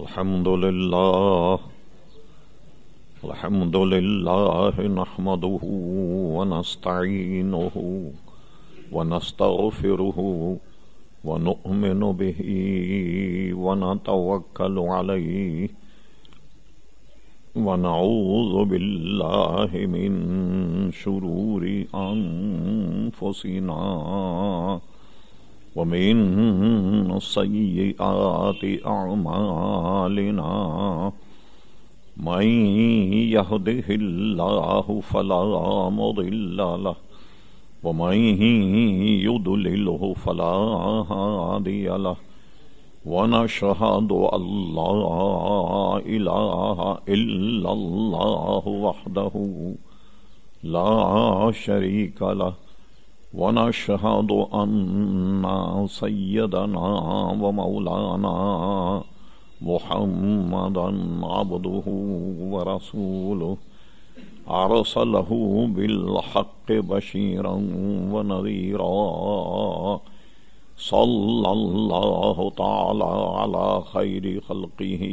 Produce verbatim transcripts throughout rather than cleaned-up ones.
الحمد لله الحمد لله نحمده ونستعينه ونستغفره ونؤمن به ونتوكل عليه ونعوذ بالله من شرور أنفسنا ومن سيئات أعمالنا من يهده الله فلا مضل له ومن يضلله فلا هادي له ونشهد أن لا إله إلا الله وحده لا شريك له ونشهد أن سيدنا ومولانا محمدا عبده ورسوله أرسله بالحق بشيرا ونذيرا صلى الله تعالى على خير خلقه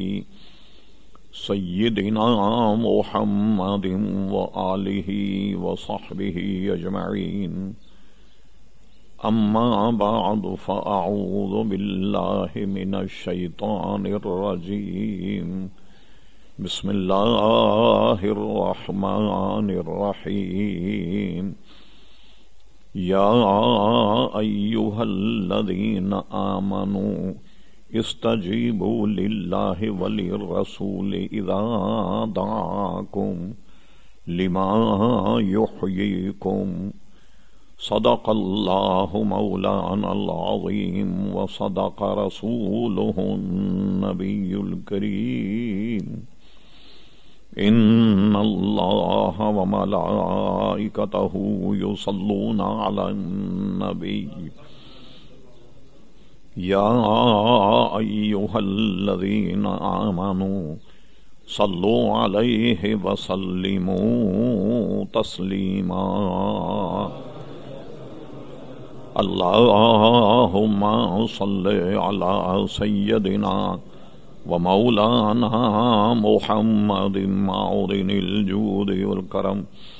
سيدنا محمد وآله وصحبه أجمعين أما بعد فأعوذ بالله من الشيطان الرجيم بسم الله الرحمن الرحيم يا أيها الذين آمنوا استجيبوا لله وللرسول إذا دعاكم لما يحييكم صدق الله مولانا العظيم وصدق رسوله النبي الكريم إن الله وملائكته يصلون على النبي يا أيها الذين آمنوا صلوا عليه وسلموا تسليما اللهم صل على سيدنا ومولانا محمد معدن الجود والكرم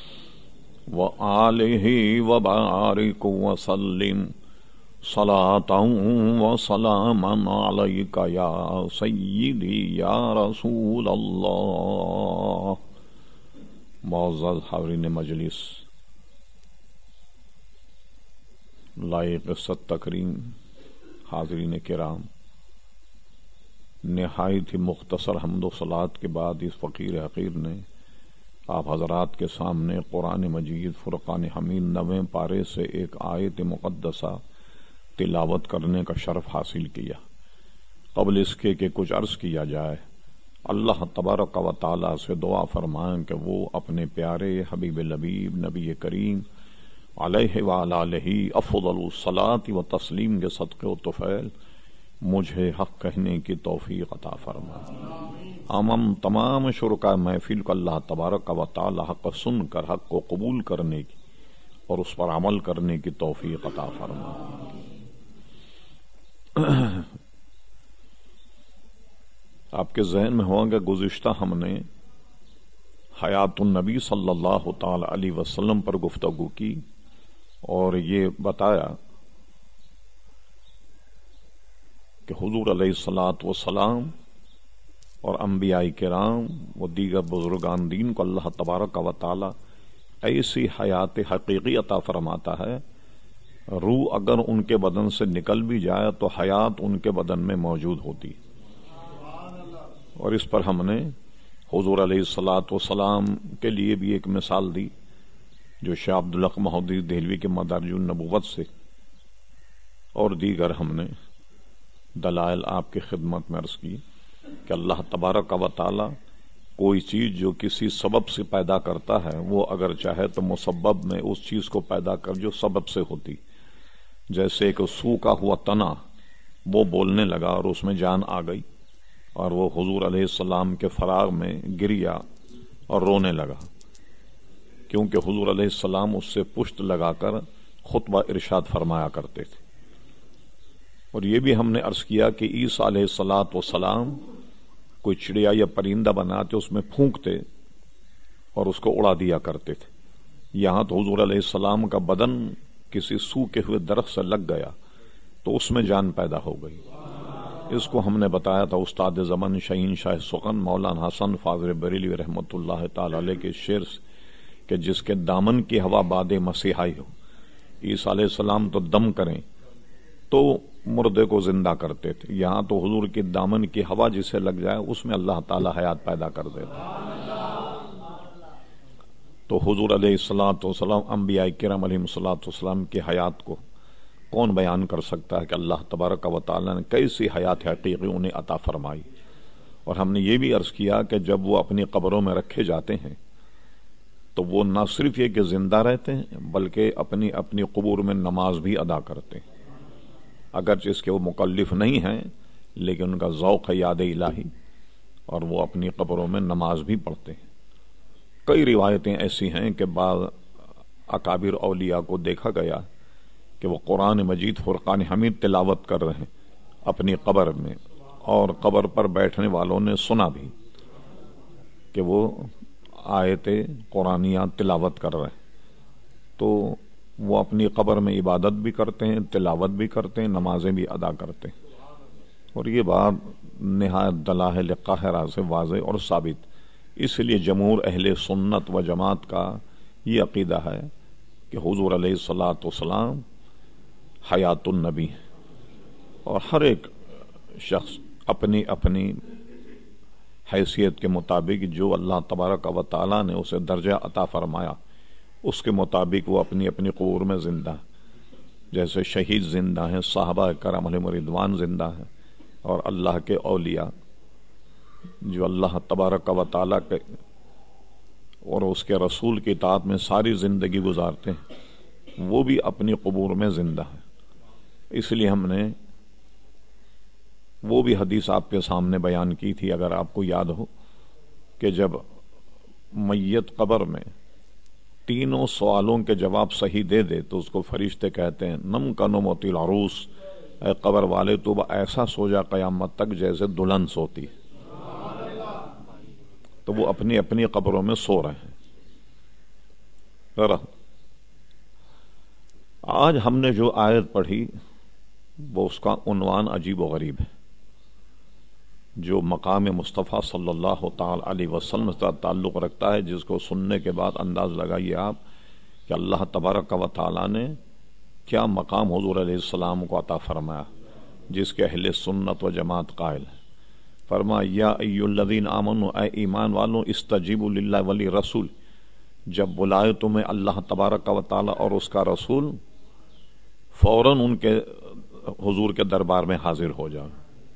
وآله وبارك وسلم صلاة وسلاما عليك يا سيدي يا رسول الله. معزز حاضرین مجلس، لائق عزت تکریم حاضرین کرام، نہایت ہی مختصر حمد و صلات کے بعد اس فقیر حقیر نے آپ حضرات کے سامنے قرآن مجید فرقان حمید نویں پارے سے ایک آیت مقدسہ تلاوت کرنے کا شرف حاصل کیا۔ قبل اس کے کہ کچھ عرض کیا جائے، اللہ تبارک و تعالی سے دعا فرمائیں کہ وہ اپنے پیارے حبیب لبیب نبی کریم علیہ وعلی آلہ افضل الصلاۃ و تسلیم کے صدقے و طفیل مجھے حق کہنے کی توفیق عطا فرمائے۔ ہم تمام شرکاء محفل کو اللہ تبارک و تعالی حق سن کر حق کو قبول کرنے کی اور اس پر عمل کرنے کی توفیق عطا فرمائے۔ آپ کے ذہن میں ہوگا کہ گزشتہ ہم نے حیات النبی صلی اللہ تعالی علیہ وسلم پر گفتگو کی اور یہ بتایا کہ حضور علیہ الصلاۃ والسلام اور انبیاء کرام و دیگر بزرگان دین کو اللہ تبارک و تعالی ایسی حیات حقیقی عطا فرماتا ہے، روح اگر ان کے بدن سے نکل بھی جائے تو حیات ان کے بدن میں موجود ہوتی۔ اور اس پر ہم نے حضور علیہ الصلاۃ والسلام کے لیے بھی ایک مثال دی جو شاہ عبدالحق محدث دہلوی کے مدارج النبوت سے، اور دیگر ہم نے دلائل آپ کی خدمت میں عرض کی کہ اللہ تبارک و تعالی کوئی چیز جو کسی سبب سے پیدا کرتا ہے وہ اگر چاہے تو مسبب میں اس چیز کو پیدا کر جو سبب سے ہوتی، جیسے کہ سوکھا ہوا تنا وہ بولنے لگا اور اس میں جان آ گئی اور وہ حضور علیہ السلام کے فراغ میں گریا اور رونے لگا، کیونکہ حضور علیہ السلام اس سے پشت لگا کر خطبہ ارشاد فرمایا کرتے تھے۔ اور یہ بھی ہم نے عرض کیا کہ عیسیٰ علیہ الصلاۃ والسلام کوئی چڑیا یا پرندہ بناتے اس میں پھونکتے اور اس کو اڑا دیا کرتے تھے. یہاں تو حضور علیہ السلام کا بدن کسی سوکھے ہوئے درخت سے لگ گیا تو اس میں جان پیدا ہو گئی. اس کو ہم نے بتایا تھا استاد زمن شہین شاہ سخن مولانا حسن فاضل بریلوی رحمۃ اللہ تعالی علیہ کے شعر سے کہ جس کے دامن کی ہوا باد مسیحائی ہو. عیسیٰ علیہ السلام تو دم کریں تو مردے کو زندہ کرتے تھے، یہاں تو حضور کے دامن کی ہوا جسے لگ جائے اس میں اللہ تعالی حیات پیدا کر دیتا. تو حضور علیہ الصلوۃ والسلام انبیاء کرام علیہم الصلوۃ والسلام کی حیات کو کون بیان کر سکتا ہے کہ اللہ تبارک و تعالی نے کیسی حیات حقیقی انہیں عطا فرمائی. اور ہم نے یہ بھی عرض کیا کہ جب وہ اپنی قبروں میں رکھے جاتے ہیں تو وہ نہ صرف یہ کہ زندہ رہتے ہیں بلکہ اپنی اپنی قبور میں نماز بھی ادا کرتے ہیں، اگرچہ اس کے وہ مکلف نہیں ہیں لیکن ان کا ذوق ہے یاد الہی اور وہ اپنی قبروں میں نماز بھی پڑھتے ہیں. کئی روایتیں ایسی ہیں کہ بعض اکابر اولیاء کو دیکھا گیا کہ وہ قرآن مجید فرقان حمید تلاوت کر رہے ہیں اپنی قبر میں، اور قبر پر بیٹھنے والوں نے سنا بھی کہ وہ آیت قرآنیہ تلاوت کر رہے ہیں. تو وہ اپنی قبر میں عبادت بھی کرتے ہیں، تلاوت بھی کرتے ہیں، نمازیں بھی ادا کرتے ہیں. اور یہ بات نہایت دلائل قاہرہ سے واضح اور ثابت. اس لیے جمہور اہل سنت و جماعت کا یہ عقیدہ ہے کہ حضور علیہ الصلوۃ والسلام حیات النبی ہے، اور ہر ایک شخص اپنی اپنی حیثیت کے مطابق جو اللہ تبارک و تعالی نے اسے درجہ عطا فرمایا اس کے مطابق وہ اپنی اپنی قبور میں زندہ ہے. جیسے شہید زندہ ہیں، صحابہ کرام علیہم رضوان زندہ ہیں، اور اللہ کے اولیاء جو اللہ تبارک و تعالی کے اور اس کے رسول کی اطاعت میں ساری زندگی گزارتے ہیں وہ بھی اپنی قبور میں زندہ ہیں. اس لیے ہم نے وہ بھی حدیث آپ کے سامنے بیان کی تھی، اگر آپ کو یاد ہو، کہ جب میت قبر میں تینوں سوالوں کے جواب صحیح دے دے تو اس کو فرشتے کہتے ہیں نم کا نموتی العروس، اے قبر والے تو ایسا سو جا قیامت تک جیسے دلہن سوتی. تو وہ اپنی اپنی قبروں میں سو رہے ہیں. آج ہم نے جو آیت پڑھی وہ اس کا عنوان عجیب و غریب ہے، جو مقام مصطفیٰ صلی اللہ تعالی علیہ وسلم سے تعلق رکھتا ہے، جس کو سننے کے بعد انداز لگائیے آپ کہ اللہ تبارک و تعالی نے کیا مقام حضور علیہ السلام کو عطا فرمایا جس کے اہل سنت و جماعت قائل ہے. فرمایا یا ایھا الذین آمنوا، اے ایمان والوں، استجیبوا للہ ولی رسول، جب بلائے تمہیں اللہ تبارک و تعالی اور اس کا رسول فوراً ان کے حضور کے دربار میں حاضر ہو جاؤ.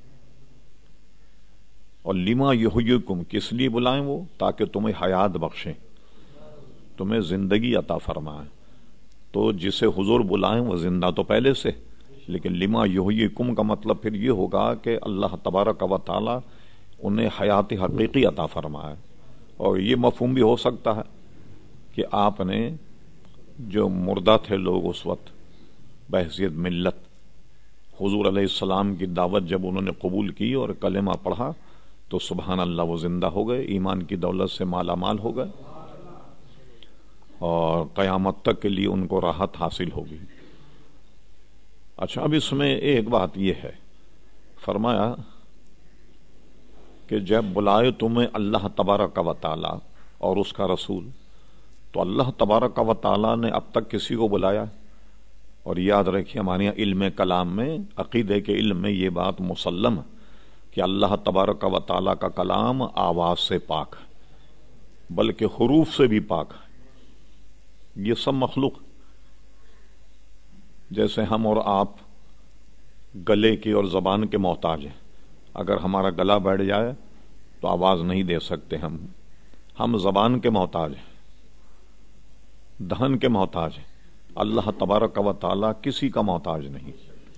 اور لما یحییکم، کس لیے بلائیں وہ؟ تاکہ تمہیں حیات بخشیں، تمہیں زندگی عطا فرمائیں. تو جسے حضور بلائیں وہ زندہ تو پہلے سے، لیکن لما یحییکم کا مطلب پھر یہ ہوگا کہ اللہ تبارک و تعالی انہیں حیات حقیقی عطا فرمائے. اور یہ مفہوم بھی ہو سکتا ہے کہ آپ نے جو مردہ تھے لوگ اس وقت بحیثیت ملت، حضور علیہ السلام کی دعوت جب انہوں نے قبول کی اور کلمہ پڑھا تو سبحان اللہ وہ زندہ ہو گئے، ایمان کی دولت سے مالا مال ہو گئے، اور قیامت تک کے لیے ان کو راحت حاصل ہوگی. اچھا، اب اس میں ایک بات یہ ہے، فرمایا کہ جب بلائے تمہیں اللہ تبارک و تعالی اور اس کا رسول، تو اللہ تبارک و تعالی نے اب تک کسی کو بلایا؟ اور یاد رکھیے ہمارے یہاں علم کلام میں، عقیدے کے علم میں یہ بات مسلم ہے کہ اللہ تبارک و تعالی کا کلام آواز سے پاک ہے، بلکہ حروف سے بھی پاک ہے. یہ سب مخلوق، جیسے ہم اور آپ گلے کی اور زبان کے محتاج ہیں. اگر ہمارا گلا بیٹھ جائے تو آواز نہیں دے سکتے. ہم ہم زبان کے محتاج ہیں، دہن کے محتاج ہیں. اللہ تبارک و تعالی کسی کا محتاج نہیں.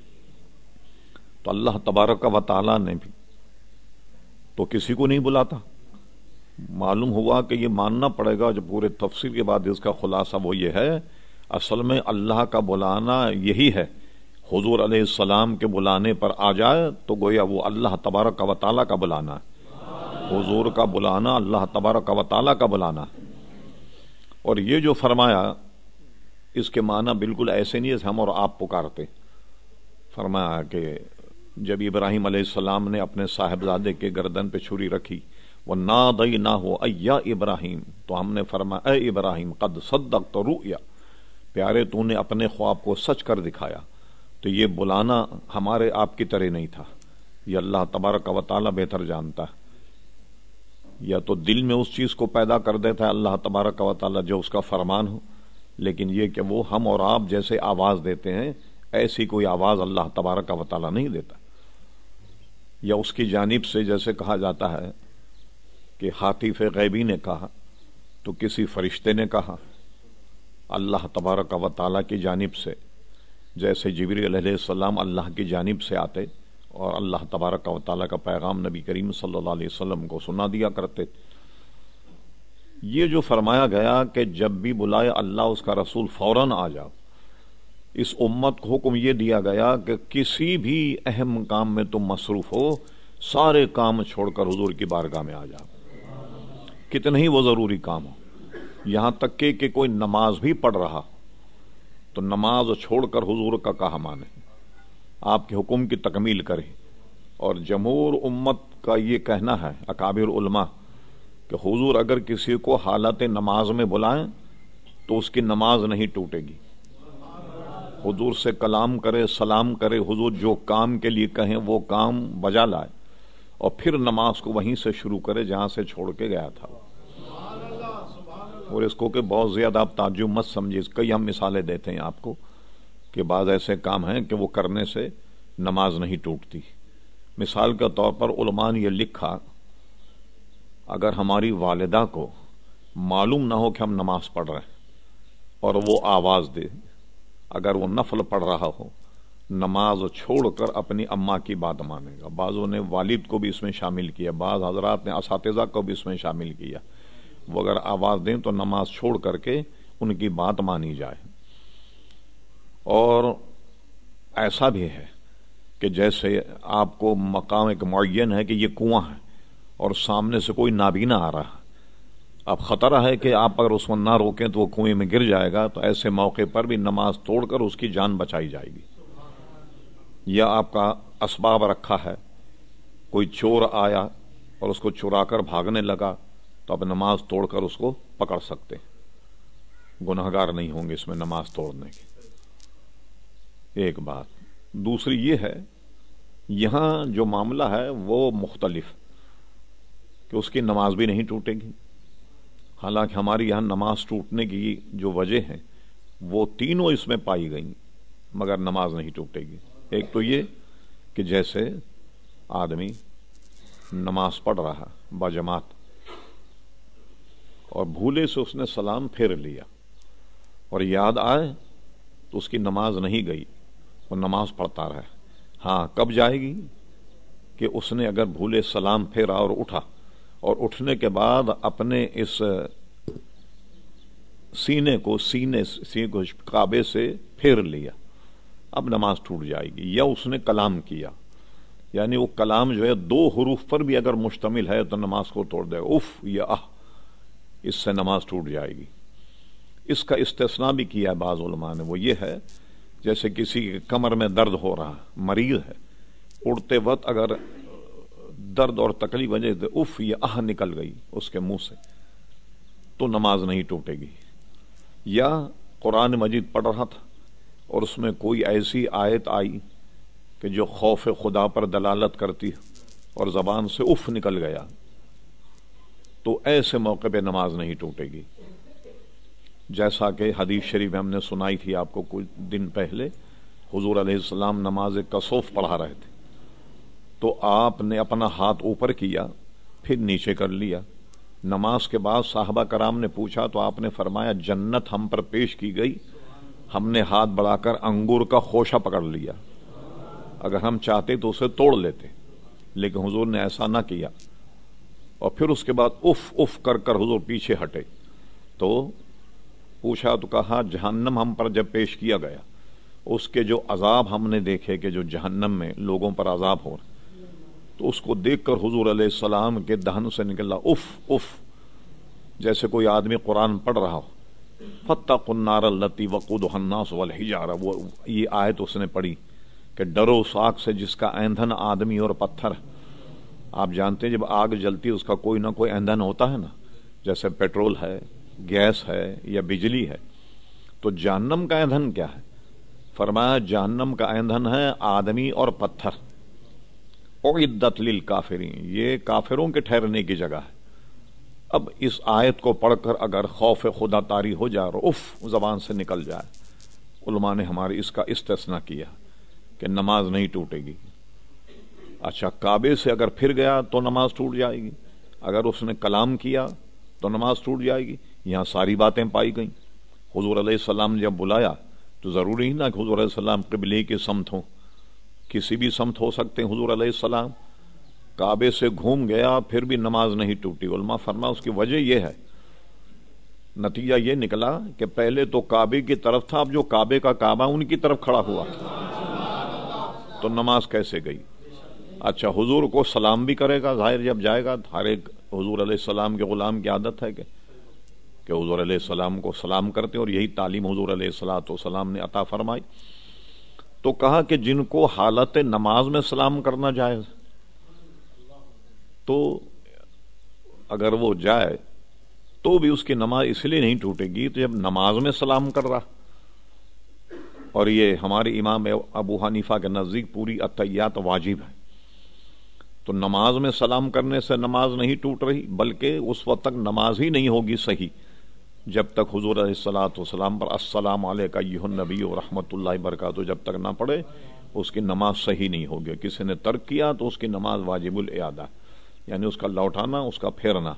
تو اللہ تبارک و تعالی نے بھی تو کسی کو نہیں بلاتا. معلوم ہوا کہ یہ ماننا پڑے گا جو پورے تفسیر کے بعد اس کا خلاصہ وہ یہ ہے، اصل میں اللہ کا بلانا یہی ہے. حضور علیہ السلام کے بلانے پر آ جائے تو گویا وہ اللہ تبارک و تعالی کا بلانا ہے. حضور کا بلانا اللہ تبارک و تعالیٰ کا بلانا. اور یہ جو فرمایا اس کے معنی بالکل ایسے نہیں جیسے ہم اور آپ پکارتے. فرمایا کہ جب ابراہیم علیہ السلام نے اپنے صاحبزادے کے گردن پہ چھری رکھی وہ نادیناہ ایا ابراہیم، تو ہم نے فرمایا اے ابراہیم قد صدقت رؤیا، پیارے تو نے اپنے خواب کو سچ کر دکھایا. تو یہ بلانا ہمارے آپ کی طرح نہیں تھا، یہ اللہ تبارک و تعالیٰ بہتر جانتا ہے. یا تو دل میں اس چیز کو پیدا کر دیتا ہے اللہ تبارک و تعالیٰ جو اس کا فرمان ہو، لیکن یہ کہ وہ ہم اور آپ جیسے آواز دیتے ہیں ایسی کوئی آواز اللہ تبارک و تعالیٰ نہیں دیتا. یا اس کی جانب سے جیسے کہا جاتا ہے کہ حاطف غیبی نے کہا تو کسی فرشتے نے کہا، اللہ تبارک و تعالیٰ کی جانب سے جیسے جبریل علیہ السلام اللہ کی جانب سے آتے اور اللہ تبارک و تعالیٰ کا پیغام نبی کریم صلی اللہ علیہ وسلم کو سنا دیا کرتے. یہ جو فرمایا گیا کہ جب بھی بلائے اللہ اس کا رسول فوراً آ جاؤ، اس امت کو حکم یہ دیا گیا کہ کسی بھی اہم کام میں تم مصروف ہو سارے کام چھوڑ کر حضور کی بارگاہ میں آ جاؤ، کتنے ہی وہ ضروری کام ہو. یہاں تک کہ, کہ کوئی نماز بھی پڑھ رہا تو نماز چھوڑ کر حضور کا کہا مانے، آپ کے حکم کی تکمیل کرے. اور جمہور امت کا یہ کہنا ہے اکابر علماء کہ حضور اگر کسی کو حالت نماز میں بلائیں تو اس کی نماز نہیں ٹوٹے گی. حضور سے کلام کرے، سلام کرے، حضور جو کام کے لیے کہیں وہ کام بجا لائے اور پھر نماز کو وہیں سے شروع کرے جہاں سے چھوڑ کے گیا تھا. اور اس کو کہ بہت زیادہ آپ تعجب مت سمجھیے، کئی ہم مثالیں دیتے ہیں آپ کو کہ بعض ایسے کام ہیں کہ وہ کرنے سے نماز نہیں ٹوٹتی. مثال کے طور پر علماء نے یہ لکھا، اگر ہماری والدہ کو معلوم نہ ہو کہ ہم نماز پڑھ رہے ہیں اور وہ آواز دے، اگر وہ نفل پڑھ رہا ہو، نماز چھوڑ کر اپنی اماں کی بات مانے گا. بعضوں نے والد کو بھی اس میں شامل کیا، بعض حضرات نے اساتذہ کو بھی اس میں شامل کیا. وہ اگر آواز دیں تو نماز چھوڑ کر کے ان کی بات مانی جائے. اور ایسا بھی ہے کہ جیسے آپ کو مقام ایک معین ہے کہ یہ کنواں ہے اور سامنے سے کوئی نابینا آ رہا، اب خطرہ ہے کہ آپ اگر اس کو نہ روکیں تو وہ کنویں میں گر جائے گا، تو ایسے موقع پر بھی نماز توڑ کر اس کی جان بچائی جائے گی. یا آپ کا اسباب رکھا ہے، کوئی چور آیا اور اس کو چرا کر بھاگنے لگا تو اب نماز توڑ کر اس کو پکڑ سکتے، گنہگار نہیں ہوں گے اس میں نماز توڑنے کی. ایک بات. دوسری یہ ہے یہاں جو معاملہ ہے وہ مختلف کہ اس کی نماز بھی نہیں ٹوٹے گی. حالانکہ ہماری یہاں نماز ٹوٹنے کی جو وجہ ہیں وہ تینوں اس میں پائی گئیں، مگر نماز نہیں ٹوٹے گی. ایک تو یہ کہ جیسے آدمی نماز پڑھ رہا باجماعت اور بھولے سے اس نے سلام پھیر لیا اور یاد آئے تو اس کی نماز نہیں گئی، وہ نماز پڑھتا رہے. ہاں کب جائے گی کہ اس نے اگر بھولے سلام پھیرا اور اٹھا اور اٹھنے کے بعد اپنے اس سینے کو سینے سینے کو کعبے سے پھیر لیا، اب نماز ٹوٹ جائے گی. یا اس نے کلام کیا، یعنی وہ کلام جو ہے دو حروف پر بھی اگر مشتمل ہے تو نماز کو توڑ دے گا، اف یا آہ، اس سے نماز ٹوٹ جائے گی. اس کا استثناء بھی کیا ہے بعض علماء نے، وہ یہ ہے جیسے کسی کے کمر میں درد ہو رہا، مریض ہے، اڑتے وقت اگر درد اور تکلیف وجہ سے اف یا آہ نکل گئی اس کے منہ سے تو نماز نہیں ٹوٹے گی. یا قرآن مجید پڑھ رہا تھا اور اس میں کوئی ایسی آیت آئی کہ جو خوف خدا پر دلالت کرتی اور زبان سے اف نکل گیا تو ایسے موقع پہ نماز نہیں ٹوٹے گی. جیسا کہ حدیث شریف میں ہم نے سنائی تھی آپ کو کچھ دن پہلے، حضور علیہ السلام نماز کسوف پڑھا رہے تھے تو آپ نے اپنا ہاتھ اوپر کیا پھر نیچے کر لیا. نماز کے بعد صحابہ کرام نے پوچھا تو آپ نے فرمایا جنت ہم پر پیش کی گئی، ہم نے ہاتھ بڑھا کر انگور کا خوشہ پکڑ لیا، اگر ہم چاہتے تو اسے توڑ لیتے، لیکن حضور نے ایسا نہ کیا. اور پھر اس کے بعد اف اف کر کر حضور پیچھے ہٹے تو پوچھا تو کہا جہنم ہم پر جب پیش کیا گیا اس کے جو عذاب ہم نے دیکھے کہ جو جہنم میں لوگوں پر عذاب ہو رہا تو اس کو دیکھ کر حضور علیہ السلام کے دہن سے نکلا اف اف، جیسے کوئی آدمی قرآن پڑھ رہا ہو. فاتقوا النار التی وقودها الناس والحجارہ، وہ یہ آیت اس نے پڑھی کہ ڈرو اس آگ سے جس کا ایندھن آدمی اور پتھر. آپ جانتے ہیں جب آگ جلتی ہے اس کا کوئی نہ کوئی ایندھن ہوتا ہے نا، جیسے پیٹرول ہے، گیس ہے یا بجلی ہے. تو جہنم کا ایندھن کیا ہے؟ فرمایا جہنم کا ایندھن ہے آدمی اور پتھر. اعدت للکافرین، یہ کافروں کے ٹھہرنے کی جگہ ہے. اب اس آیت کو پڑھ کر اگر خوف خدا طاری ہو جائے اور اف زبان سے نکل جائے، علماء نے ہماری اس کا استثناء کیا کہ نماز نہیں ٹوٹے گی. اچھا، کعبے سے اگر پھر گیا تو نماز ٹوٹ جائے گی، اگر اس نے کلام کیا تو نماز ٹوٹ جائے گی. یہاں ساری باتیں پائی گئیں. حضور علیہ السلام نے جب بلایا تو ضروری ہی نہ کہ حضور علیہ السلام قبلے کی سمت ہوں، کسی بھی سمت ہو سکتے ہیں. حضور علیہ السلام کعبے سے گھوم گیا پھر بھی نماز نہیں ٹوٹی. علماء فرما اس کی وجہ یہ ہے، نتیجہ یہ نکلا کہ پہلے تو کعبے کی طرف تھا، اب جو کعبے کا کعبہ ان کی طرف کھڑا ہوا تو نماز کیسے گئی؟ اچھا، حضور کو سلام بھی کرے گا، ظاہر جب جائے گا. ہر ایک حضور علیہ السلام کے غلام کی عادت ہے کہ کہ حضور علیہ السلام کو سلام کرتے ہیں، اور یہی تعلیم حضور علیہ الصلوۃ والسلام نے عطا فرمائی. تو کہا کہ جن کو حالت نماز میں سلام کرنا جائز، تو اگر وہ جائے تو بھی اس کی نماز اس لیے نہیں ٹوٹے گی تو جب نماز میں سلام کر رہا. اور یہ ہمارے امام ابو حنیفہ کے نزدیک پوری اتحیات واجب ہے. تو نماز میں سلام کرنے سے نماز نہیں ٹوٹ رہی، بلکہ اس وقت تک نماز ہی نہیں ہوگی صحیح جب تک حضور علیہ الصلوۃ والسلام پر السلام علیک ایھا النبی و رحمۃ اللہ وبرکاتہ جب تک نہ پڑھے اس کی نماز صحیح نہیں ہوگی. کسی نے ترک کیا تو اس کی نماز واجب الاعادہ، یعنی اس کا لوٹانا، اس کا پھیرنا.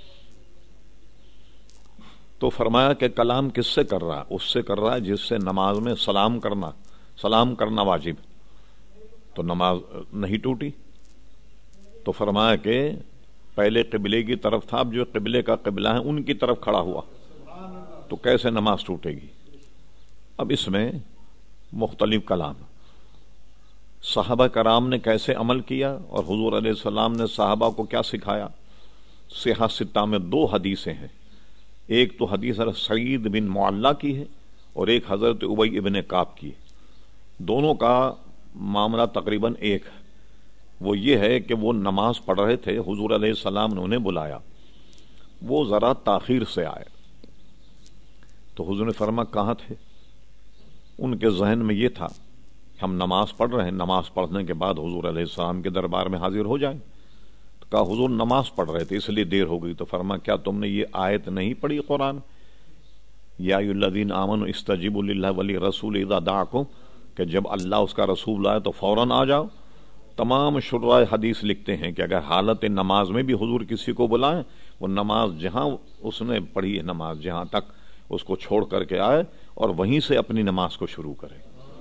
تو فرمایا کہ کلام کس سے کر رہا؟ اس سے کر رہا ہے جس سے نماز میں سلام کرنا سلام کرنا واجب، تو نماز نہیں ٹوٹی. تو فرمایا کہ پہلے قبلے کی طرف تھا، اب جو قبلے کا قبلہ ہے ان کی طرف کھڑا ہوا تو کیسے نماز ٹوٹے گی؟ اب اس میں مختلف کلام، صحابہ کرام نے کیسے عمل کیا اور حضور علیہ السلام نے صحابہ کو کیا سکھایا. صحیح ستہ میں دو حدیثیں ہیں، ایک تو حدیث حضرت سعید بن معلہ کی ہے اور ایک حضرت ابی ابن کعب کی ہے. دونوں کا معاملہ تقریباً ایک ہے. وہ یہ ہے کہ وہ نماز پڑھ رہے تھے، حضور علیہ السلام نے انہیں بلایا، وہ ذرا تاخیر سے آئے. تو حضور نے فرمایا کہاں تھے؟ ان کے ذہن میں یہ تھا ہم نماز پڑھ رہے ہیں، نماز پڑھنے کے بعد حضور علیہ السلام کے دربار میں حاضر ہو جائیں. تو کہا حضور نماز پڑھ رہے تھے اس لیے دیر ہو گئی. تو فرمایا کیا تم نے یہ آیت نہیں پڑھی قرآن، یا ایھا الذین آمنوا استجیبوا للہ وللرسول اذا دعاکم، کہ جب اللہ اس کا رسول آئے تو فوراً آ جاؤ. تمام شرائع حدیث لکھتے ہیں کہ اگر حالت نماز میں بھی حضور کسی کو بلائیں، وہ نماز جہاں اس نے پڑھی ہے نماز جہاں تک اس کو چھوڑ کر کے آئے اور وہیں سے اپنی نماز کو شروع کرے.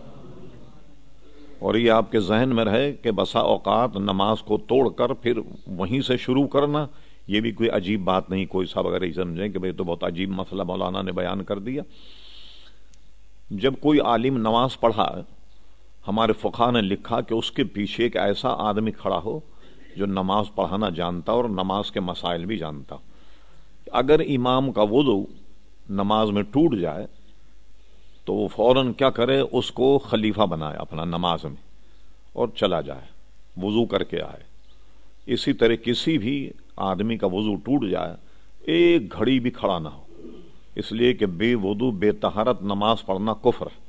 اور یہ آپ کے ذہن میں رہے کہ بسا اوقات نماز کو توڑ کر پھر وہیں سے شروع کرنا یہ بھی کوئی عجیب بات نہیں. کوئی صاحب اگر یہ سمجھیں کہ بھئی تو بہت عجیب مسئلہ مولانا نے بیان کر دیا. جب کوئی عالم نماز پڑھا، ہمارے فقہا نے لکھا کہ اس کے پیچھے ایک ایسا آدمی کھڑا ہو جو نماز پڑھانا جانتا اور نماز کے مسائل بھی جانتا. اگر امام کا وضو نماز میں ٹوٹ جائے تو وہ فوراً کیا کرے، اس کو خلیفہ بنائے اپنا نماز میں اور چلا جائے، وضو کر کے آئے. اسی طرح کسی بھی آدمی کا وضو ٹوٹ جائے ایک گھڑی بھی کھڑا نہ ہو، اس لیے کہ بے وضو بے طہارت نماز پڑھنا کفر ہے.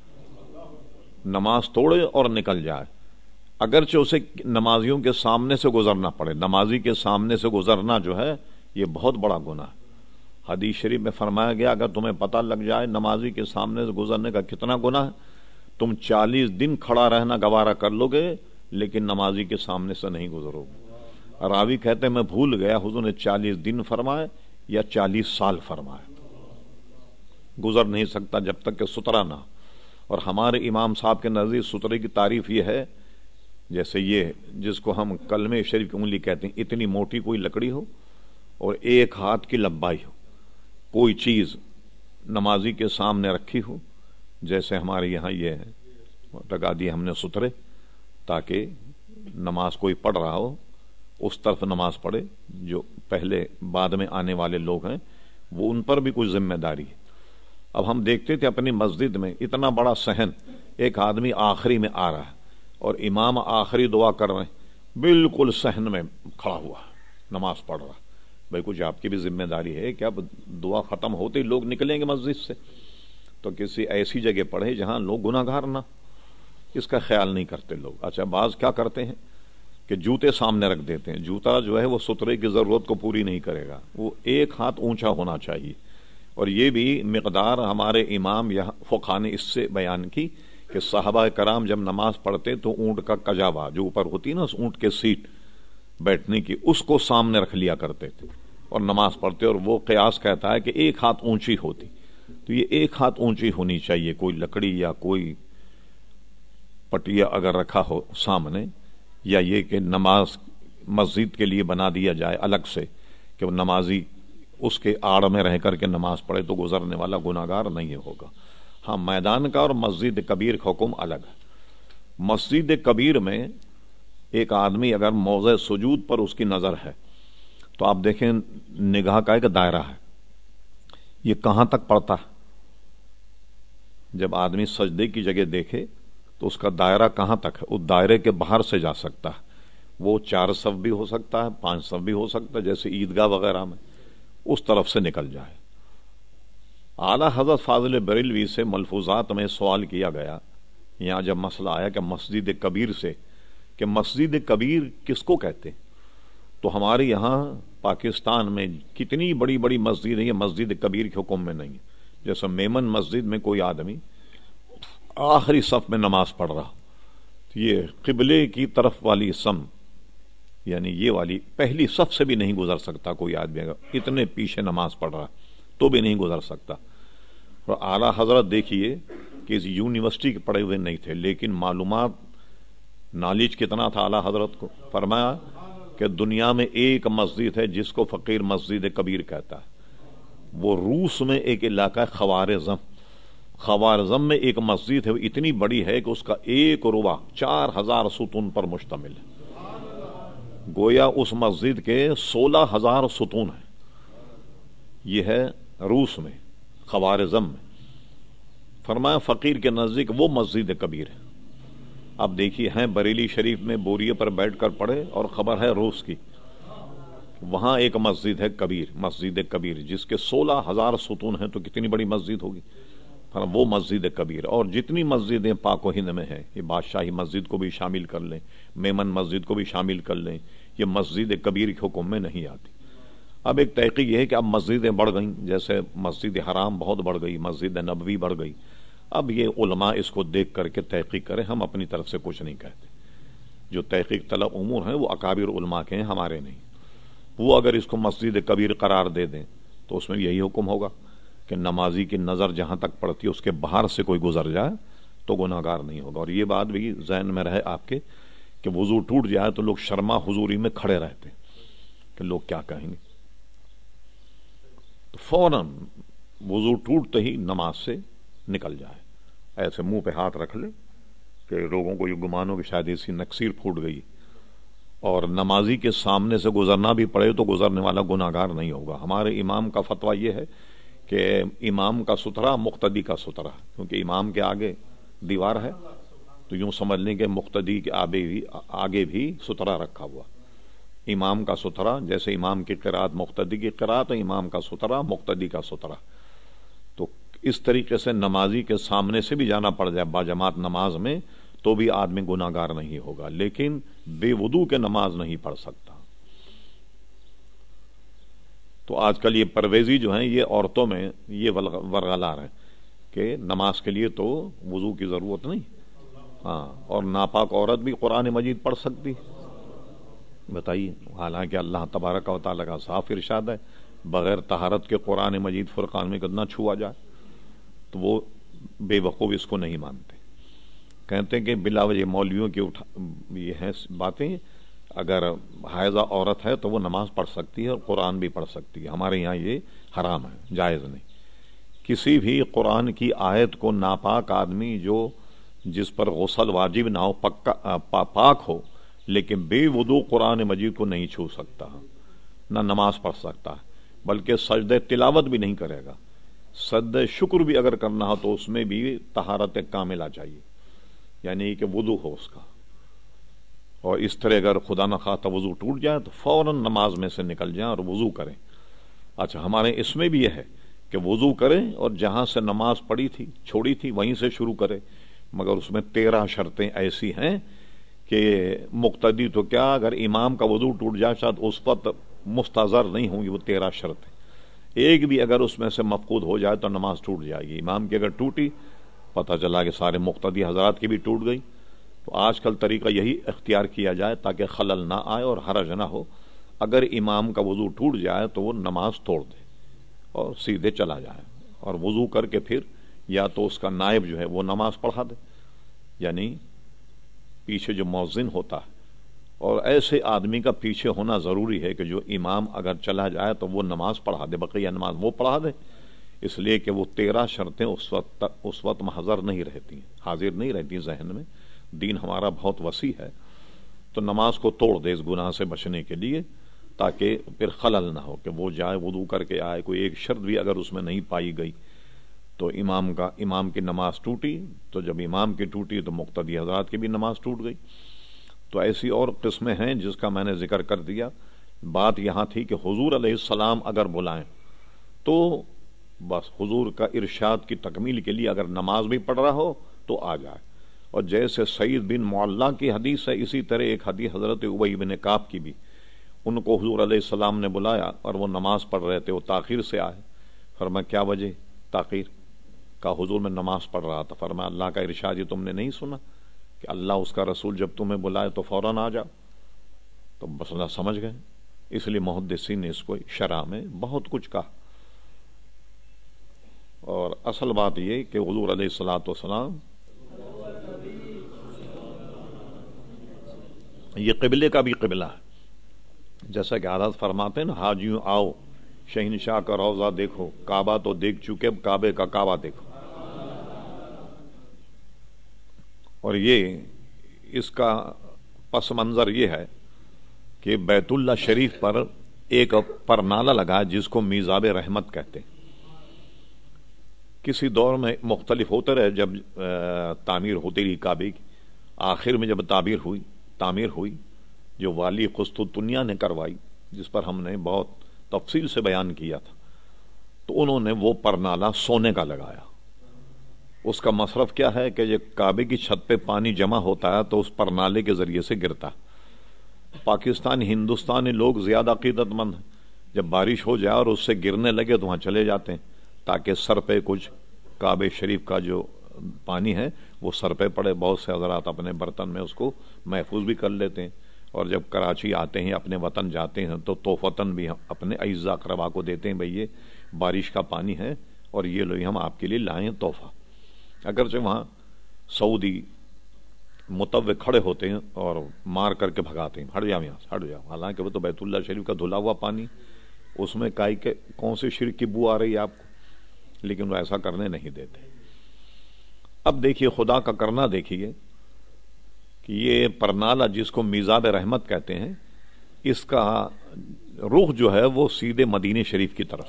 نماز توڑے اور نکل جائے، اگرچہ اسے نمازیوں کے سامنے سے گزرنا پڑے. نمازی کے سامنے سے گزرنا جو ہے یہ بہت بڑا گناہ ہے. حدیث شریف میں فرمایا گیا اگر تمہیں پتہ لگ جائے نمازی کے سامنے سے گزرنے کا کتنا گناہ ہے، تم چالیس دن کھڑا رہنا گوارا کر لو گے لیکن نمازی کے سامنے سے نہیں گزرو گے. راوی کہتے ہیں میں بھول گیا حضور نے چالیس دن فرمائے یا چالیس سال فرمائے. گزر نہیں سکتا جب تک کہ سترا نہ. اور ہمارے امام صاحب کے نزدیک سترے کی تعریف یہ ہے جیسے یہ جس کو ہم کلمہ شریف کی انگلی کہتے ہیں، اتنی موٹی کوئی لکڑی ہو اور ایک ہاتھ کی لمبائی ہو، کوئی چیز نمازی کے سامنے رکھی ہو، جیسے ہمارے یہاں یہ ہے لگا دیے ہم نے سترے تاکہ نماز کوئی پڑھ رہا ہو اس طرف نماز پڑھے، جو پہلے بعد میں آنے والے لوگ ہیں وہ ان پر بھی کچھ ذمہ داری ہے۔ اب ہم دیکھتے تھے اپنی مسجد میں اتنا بڑا صحن، ایک آدمی آخری میں آ رہا ہے اور امام آخری دعا کر رہے ہیں، بالکل صحن میں کھڑا ہوا نماز پڑھ رہا۔ بھائی کچھ آپ کی بھی ذمہ داری ہے کہ اب دعا ختم ہوتے ہی لوگ نکلیں گے مسجد سے، تو کسی ایسی جگہ پڑھے جہاں لوگ گناہ گار نہ، اس کا خیال نہیں کرتے لوگ۔ اچھا بعض کیا کرتے ہیں کہ جوتے سامنے رکھ دیتے ہیں، جوتا جو ہے وہ سترے کی ضرورت کو پوری نہیں کرے گا، وہ ایک ہاتھ اونچا ہونا چاہیے۔ اور یہ بھی مقدار ہمارے امام یا فقہا نے اس سے بیان کی کہ صحابہ کرام جب نماز پڑھتے تو اونٹ کا کجاوا جو اوپر ہوتی نا، اس اونٹ کے سیٹ بیٹھنے کی، اس کو سامنے رکھ لیا کرتے تھے اور نماز پڑھتے، اور وہ قیاس کہتا ہے کہ ایک ہاتھ اونچی ہوتی، تو یہ ایک ہاتھ اونچی ہونی چاہیے۔ کوئی لکڑی یا کوئی پٹیا اگر رکھا ہو سامنے، یا یہ کہ نماز مسجد کے لیے بنا دیا جائے الگ سے کہ وہ نمازی اس کے آڑ میں رہ کر کے نماز پڑھے، تو گزرنے والا گناہگار نہیں ہوگا۔ ہاں میدان کا اور مسجد کبیر کا حکم الگ ہے۔ مسجد کبیر میں ایک آدمی اگر موضع سجود پر اس کی نظر ہے تو آپ دیکھیں نگاہ کا ایک دائرہ ہے، یہ کہاں تک پڑتا ہے؟ جب آدمی سجدے کی جگہ دیکھے تو اس کا دائرہ کہاں تک ہے؟ اس دائرے کے باہر سے جا سکتا ہے، وہ چار صف بھی ہو سکتا ہے، پانچ صف بھی ہو سکتا ہے، جیسے عیدگاہ وغیرہ میں اس طرف سے نکل جائے۔ اعلیٰ حضرت فاضل بریلوی سے ملفوظات میں سوال کیا گیا یہاں جب مسئلہ آیا کہ مسجد کبیر سے، کہ مسجد کبیر کس کو کہتے ہیں، تو ہمارے یہاں پاکستان میں کتنی بڑی بڑی مسجد ہیں، یہ مسجد کبیر کے حکم میں نہیں ہے۔ جیسے میمن مسجد میں کوئی آدمی آخری صف میں نماز پڑھ رہا، یہ قبلے کی طرف والی سمت، یعنی یہ والی پہلی صف سے بھی نہیں گزر سکتا کوئی آدمی، اگر اتنے پیچھے نماز پڑھ رہا تو بھی نہیں گزر سکتا۔ اور اعلیٰ حضرت دیکھیے کہ اس یونیورسٹی کے پڑھے ہوئے نہیں تھے، لیکن معلومات نالج کتنا تھا اعلیٰ حضرت کو۔ فرمایا کہ دنیا میں ایک مسجد ہے جس کو فقیر مسجد کبیر کہتا ہے، وہ روس میں ایک علاقہ ہے خوارزم، خوارزم میں ایک مسجد ہے، وہ اتنی بڑی ہے کہ اس کا ایک ربع چار ہزار ستون پر مشتمل ہے، گویا اس مسجد کے سولہ ہزار ستون ہیں۔ یہ ہے روس میں خوارزم میں۔ فرمایا فقیر کے نزدیک وہ مسجد کبیر ہے۔ اب دیکھیے ہیں بریلی شریف میں بوریے پر بیٹھ کر پڑھے اور خبر ہے روس کی، وہاں ایک مسجد ہے کبیر، مسجد کبیر جس کے سولہ ہزار ستون ہیں، تو کتنی بڑی مسجد ہوگی، وہ مسجد کبیر۔ اور جتنی مسجدیں پاک و ہند میں ہیں، یہ بادشاہی مسجد کو بھی شامل کر لیں، میمن مسجد کو بھی شامل کر لیں، یہ مسجد کبیر کے حکم میں نہیں آتی۔ اب ایک تحقیق یہ ہے کہ اب مسجدیں بڑھ گئیں، جیسے مسجد حرام بہت بڑھ گئی، مسجد نبوی بڑھ گئی۔ اب یہ علماء اس کو دیکھ کر کے تحقیق کریں، ہم اپنی طرف سے کچھ نہیں کہتے، جو تحقیق طلب امور ہیں وہ اکابر علماء کے ہیں، ہمارے نہیں۔ وہ اگر اس کو مسجد کبیر قرار دے دیں تو اس میں یہی حکم ہوگا کہ نمازی کی نظر جہاں تک پڑتی ہے اس کے باہر سے کوئی گزر جائے تو گناہ گار نہیں ہوگا۔ اور یہ بات بھی ذہن میں رہے آپ کے کہ وضو ٹوٹ جائے تو لوگ شرما حضوری میں کھڑے رہتے کہ لوگ کیا کہیں گے، تو فوراً وضو ٹوٹتے ہی نماز سے نکل جائے، ایسے منہ پہ ہاتھ رکھ لے کہ لوگوں کو یہ گمان ہو کہ شاید اسی نکسیر پھوٹ گئی، اور نمازی کے سامنے سے گزرنا بھی پڑے تو گزرنے والا گناہ گار نہیں ہوگا۔ ہمارے امام کا فتویٰ یہ ہے کہ امام کا سترا مقتدی کا سترا، کیونکہ امام کے آگے دیوار ہے تو یوں سمجھ لیں کہ مقتدی کے آگے بھی آگے بھی سترا رکھا ہوا، امام کا سترا جیسے امام کی قرات مقتدی کی قرات، امام کا سترا مقتدی کا سترا۔ تو اس طریقے سے نمازی کے سامنے سے بھی جانا پڑ جائے باجماعت نماز میں تو بھی آدمی گناہ گار نہیں ہوگا، لیکن بے وضو کے نماز نہیں پڑھ سکتا۔ تو آج کل یہ پرویزی جو ہیں یہ عورتوں میں یہ ورغلار ہے کہ نماز کے لیے تو وضو کی ضرورت نہیں، ہاں، اور ناپاک عورت بھی قرآن مجید پڑھ سکتی، بتائیے، حالانکہ اللہ تبارک و تعالیٰ کا صاف ارشاد ہے بغیر طہارت کے قرآن مجید فرقان میں کتنا چھوا جائے، تو وہ بے وقوف اس کو نہیں مانتے، کہتے ہیں کہ بلا وجہ مولویوں کی اٹھا یہ ہیں باتیں، اگر حائضہ عورت ہے تو وہ نماز پڑھ سکتی ہے اور قرآن بھی پڑھ سکتی ہے، ہمارے یہاں یہ حرام ہے، جائز نہیں۔ کسی بھی قرآن کی آیت کو ناپاک آدمی جو جس پر غسل واجب نہ ہو، پکا پا پاک ہو، لیکن بے وضو قرآن مجید کو نہیں چھو سکتا، نہ نماز پڑھ سکتا ہے، بلکہ سجدہ تلاوت بھی نہیں کرے گا۔ سجدہ شکر بھی اگر کرنا ہو تو اس میں بھی طہارت کاملہ چاہیے، یعنی کہ وضو ہو اس کا۔ اور اس طرح اگر خدا نخواستہ وضو ٹوٹ جائے تو فوراً نماز میں سے نکل جائیں اور وضو کریں۔ اچھا، ہمارے اس میں بھی یہ ہے کہ وضو کریں اور جہاں سے نماز پڑھی تھی چھوڑی تھی وہیں سے شروع کرے، مگر اس میں تیرہ شرطیں ایسی ہیں کہ مقتدی تو کیا، اگر امام کا وضو ٹوٹ جائے شاید اس وقت مستحضر نہیں ہوں گی وہ تیرہ شرطیں، ایک بھی اگر اس میں سے مفقود ہو جائے تو نماز ٹوٹ جائے گی۔ امام کی اگر ٹوٹی، پتہ چلا کہ سارے مقتدی حضرات کی بھی ٹوٹ گئی۔ تو آج کل طریقہ یہی اختیار کیا جائے تاکہ خلل نہ آئے اور حرج نہ ہو، اگر امام کا وضو ٹوٹ جائے تو وہ نماز توڑ دے اور سیدھے چلا جائے، اور وضو کر کے پھر یا تو اس کا نائب جو ہے وہ نماز پڑھا دے، یعنی پیچھے جو مؤذن ہوتا ہے، اور ایسے آدمی کا پیچھے ہونا ضروری ہے کہ جو امام اگر چلا جائے تو وہ نماز پڑھا دے، بقیہ نماز وہ پڑھا دے، اس لیے کہ وہ تیرہ شرطیں اس وقت اس وقت محضر نہیں رہتی ہیں، حاضر نہیں رہتی ذہن میں۔ دین ہمارا بہت وسیع ہے، تو نماز کو توڑ دے اس گناہ سے بچنے کے لیے، تاکہ پھر خلل نہ ہو کہ وہ جائے وضو کر کے آئے، کوئی ایک شرط بھی اگر اس میں نہیں پائی گئی تو امام کا امام کی نماز ٹوٹی، تو جب امام کی ٹوٹی تو مقتدی حضرات کی بھی نماز ٹوٹ گئی۔ تو ایسی اور قسمیں ہیں جس کا میں نے ذکر کر دیا۔ بات یہاں تھی کہ حضور علیہ السلام اگر بلائیں تو بس حضور کا ارشاد کی تکمیل کے لیے اگر نماز بھی پڑھ رہا ہو تو آ جائے۔ اور جیسے سعید بن معلہ کی حدیث ہے، اسی طرح ایک حدیث حضرت ابی بن کعب کی بھی، ان کو حضور علیہ السلام نے بلایا اور وہ نماز پڑھ رہے تھے، وہ تاخیر سے آئے۔ فرمایا کیا وجہ تاخیر؟ کہا حضور میں نماز پڑھ رہا تھا۔ فرمایا اللہ کا ارشاد یہ تم نے نہیں سنا کہ اللہ اس کا رسول جب تمہیں بلائے تو فوراً آ جاؤ؟ تو مسئلہ سمجھ گئے۔ اس لیے محدثین نے اس کو شرح میں بہت کچھ کہا، اور اصل بات یہ کہ حضور علیہ الصلوۃ والسلام یہ قبلے کا بھی قبلہ ہے، جیسا کہ حضرت فرماتے ہیں نا، حاجیوں آؤ شہنشاہ کا روضہ دیکھو، کعبہ تو دیکھ چکے اب کعبے کا کعبہ دیکھو۔ اور یہ اس کا پس منظر یہ ہے کہ بیت اللہ شریف پر ایک پرنالہ لگا جس کو میزاب رحمت کہتے ہیں۔ کسی دور میں مختلف ہوتے رہے، جب تعمیر ہوتی رہی کعبے کی، آخر میں جب تعمیر ہوئی تعمیر ہوئی جو والی قسطنطنیہ نے کروائی، جس پر ہم نے بہت تفصیل سے بیان کیا تھا، تو انہوں نے وہ پرنالہ سونے کا لگایا۔ اس کا مصرف کیا ہے کہ یہ کعبے کی چھت پہ پانی جمع ہوتا ہے تو اس پرنالے کے ذریعے سے گرتا ہے۔ پاکستانی ہندوستانی لوگ زیادہ عقیدت مند ہیں، جب بارش ہو جائے اور اس سے گرنے لگے تو وہاں چلے جاتے ہیں تاکہ سر پہ کچھ کعبے شریف کا جو پانی ہے وہ سر پہ پڑے۔ بہت سے حضرات اپنے برتن میں اس کو محفوظ بھی کر لیتے ہیں، اور جب کراچی آتے ہیں اپنے وطن جاتے ہیں تو تحفتاً بھی اپنے اعزاء اقربا کو دیتے ہیں، بھئی یہ بارش کا پانی ہے اور یہ لوگ ہم آپ کے لیے لائیں تحفہ۔ اگرچہ وہاں سعودی متوع کھڑے ہوتے ہیں اور مار کر کے بھگاتے ہیں، ہٹ جاؤ یہاں سے، ہٹ جاؤ، حالانکہ وہ تو بیت اللہ شریف کا دھلا ہوا پانی، اس میں کائی کے کون سی شرک کی بو آ رہی ہے آپ کو، لیکن وہ ایسا کرنے نہیں دیتے۔ اب دیکھیے خدا کا کرنا دیکھیے کہ یہ پرنالہ جس کو میزاب رحمت کہتے ہیں، اس کا رخ جو ہے وہ سیدھے مدینے شریف کی طرف۔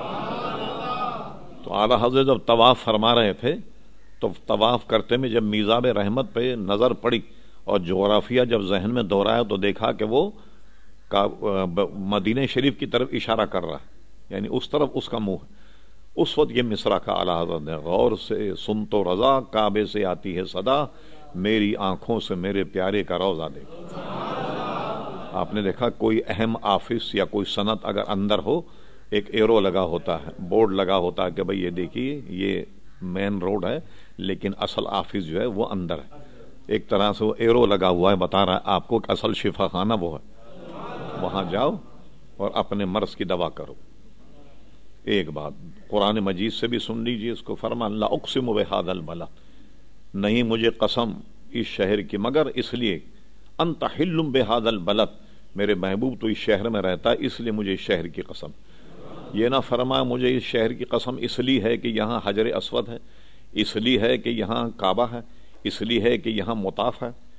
تو اعلیٰ حضرت جب طواف فرما رہے تھے تو طواف کرتے میں جب میزاب رحمت پہ نظر پڑی اور جغرافیہ جب ذہن میں دہرایا تو دیکھا کہ وہ مدینہ شریف کی طرف اشارہ کر رہا ہے، یعنی اس طرف اس کا منہ ہے۔ اس وقت یہ مصرع کا اعلیٰ حضرت نے، غور سے سن تو رضا کعبے سے آتی ہے صدا، میری آنکھوں سے میرے پیارے کا روضہ دیکھو۔ آپ نے دیکھا کوئی اہم آفس یا کوئی صنعت اگر اندر ہو، ایک ایرو لگا ہوتا ہے، بورڈ لگا ہوتا ہے کہ بھئی یہ دیکھیے یہ مین روڈ ہے، لیکن اصل آفس جو ہے وہ اندر ہے۔ ایک طرح سے وہ ایرو لگا ہوا ہے، بتا رہا ہے آپ کو کہ اصل شفا خانہ وہ ہے، وہاں جاؤ اور اپنے مرض کی دوا کرو۔ ایک بات قرآن مجید سے بھی سن لیجیے، اس کو فرما اللہ اقسم بہذا البلد، نہیں مجھے قسم اس شہر کی مگر اس لیے، انت حل بہذا البلد، میرے محبوب تو اس شہر میں رہتا ہے اس لیے مجھے اس شہر کی قسم۔ یہ نہ فرمایا مجھے اس شہر کی قسم اس لیے ہے کہ یہاں حجر اسود ہے، اس لیے ہے کہ یہاں کعبہ ہے، اس لیے ہے کہ یہاں مطاف ہے،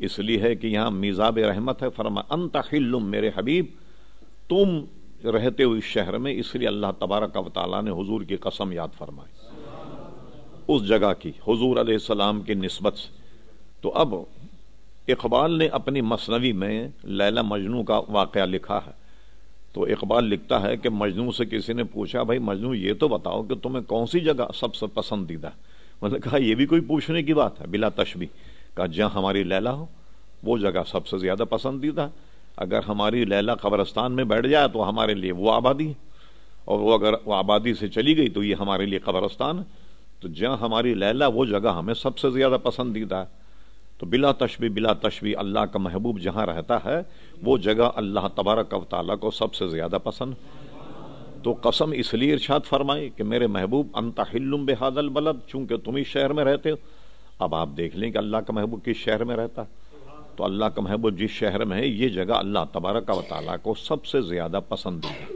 اس لیے ہے کہ یہاں میزاب رحمت ہے، فرما انت حل میرے حبیب، تم رہتے ہو اس شہر میں، اس لیے اللہ تبارک و تعالیٰ نے حضور کی قسم یاد فرمائی اس جگہ کی حضور علیہ السلام کی نسبت سے۔ تو اب اقبال نے اپنی مثنوی میں لیلا مجنوں کا واقعہ لکھا ہے، تو اقبال لکھتا ہے کہ مجنوں سے کسی نے پوچھا بھائی مجنوں یہ تو بتاؤ کہ تمہیں کون سی جگہ سب سے پسندیدہ ہے؟ میں نے کہا یہ بھی کوئی پوچھنے کی بات ہے، بلا تشبیہ، کہا جہاں ہماری لیلا ہو وہ جگہ سب سے زیادہ پسندیدہ ہے۔ اگر ہماری لیلا قبرستان میں بیٹھ جائے تو ہمارے لیے وہ آبادی ہے، اور وہ اگر وہ آبادی سے چلی گئی تو یہ ہمارے لیے قبرستان ہے، تو جہاں ہماری لیلا وہ جگہ ہمیں سب سے زیادہ پسندیدہ ہے۔ تو بلا تشبیہ بلا تشبیہ اللہ کا محبوب جہاں رہتا ہے وہ جگہ اللہ تبارک و تعالیٰ کو سب سے زیادہ پسند۔ تو قسم اس لیے ارشاد فرمائی کہ میرے محبوب انت حل بہذا البلد، چونکہ تم اس شہر میں رہتے ہو۔ اب آپ دیکھ لیں کہ اللہ کا محبوب کس شہر میں رہتا ہے، تو اللہ کا محبوب جس شہر میں ہے یہ جگہ اللہ تبارک و تعالیٰ کو سب سے زیادہ پسند ہے۔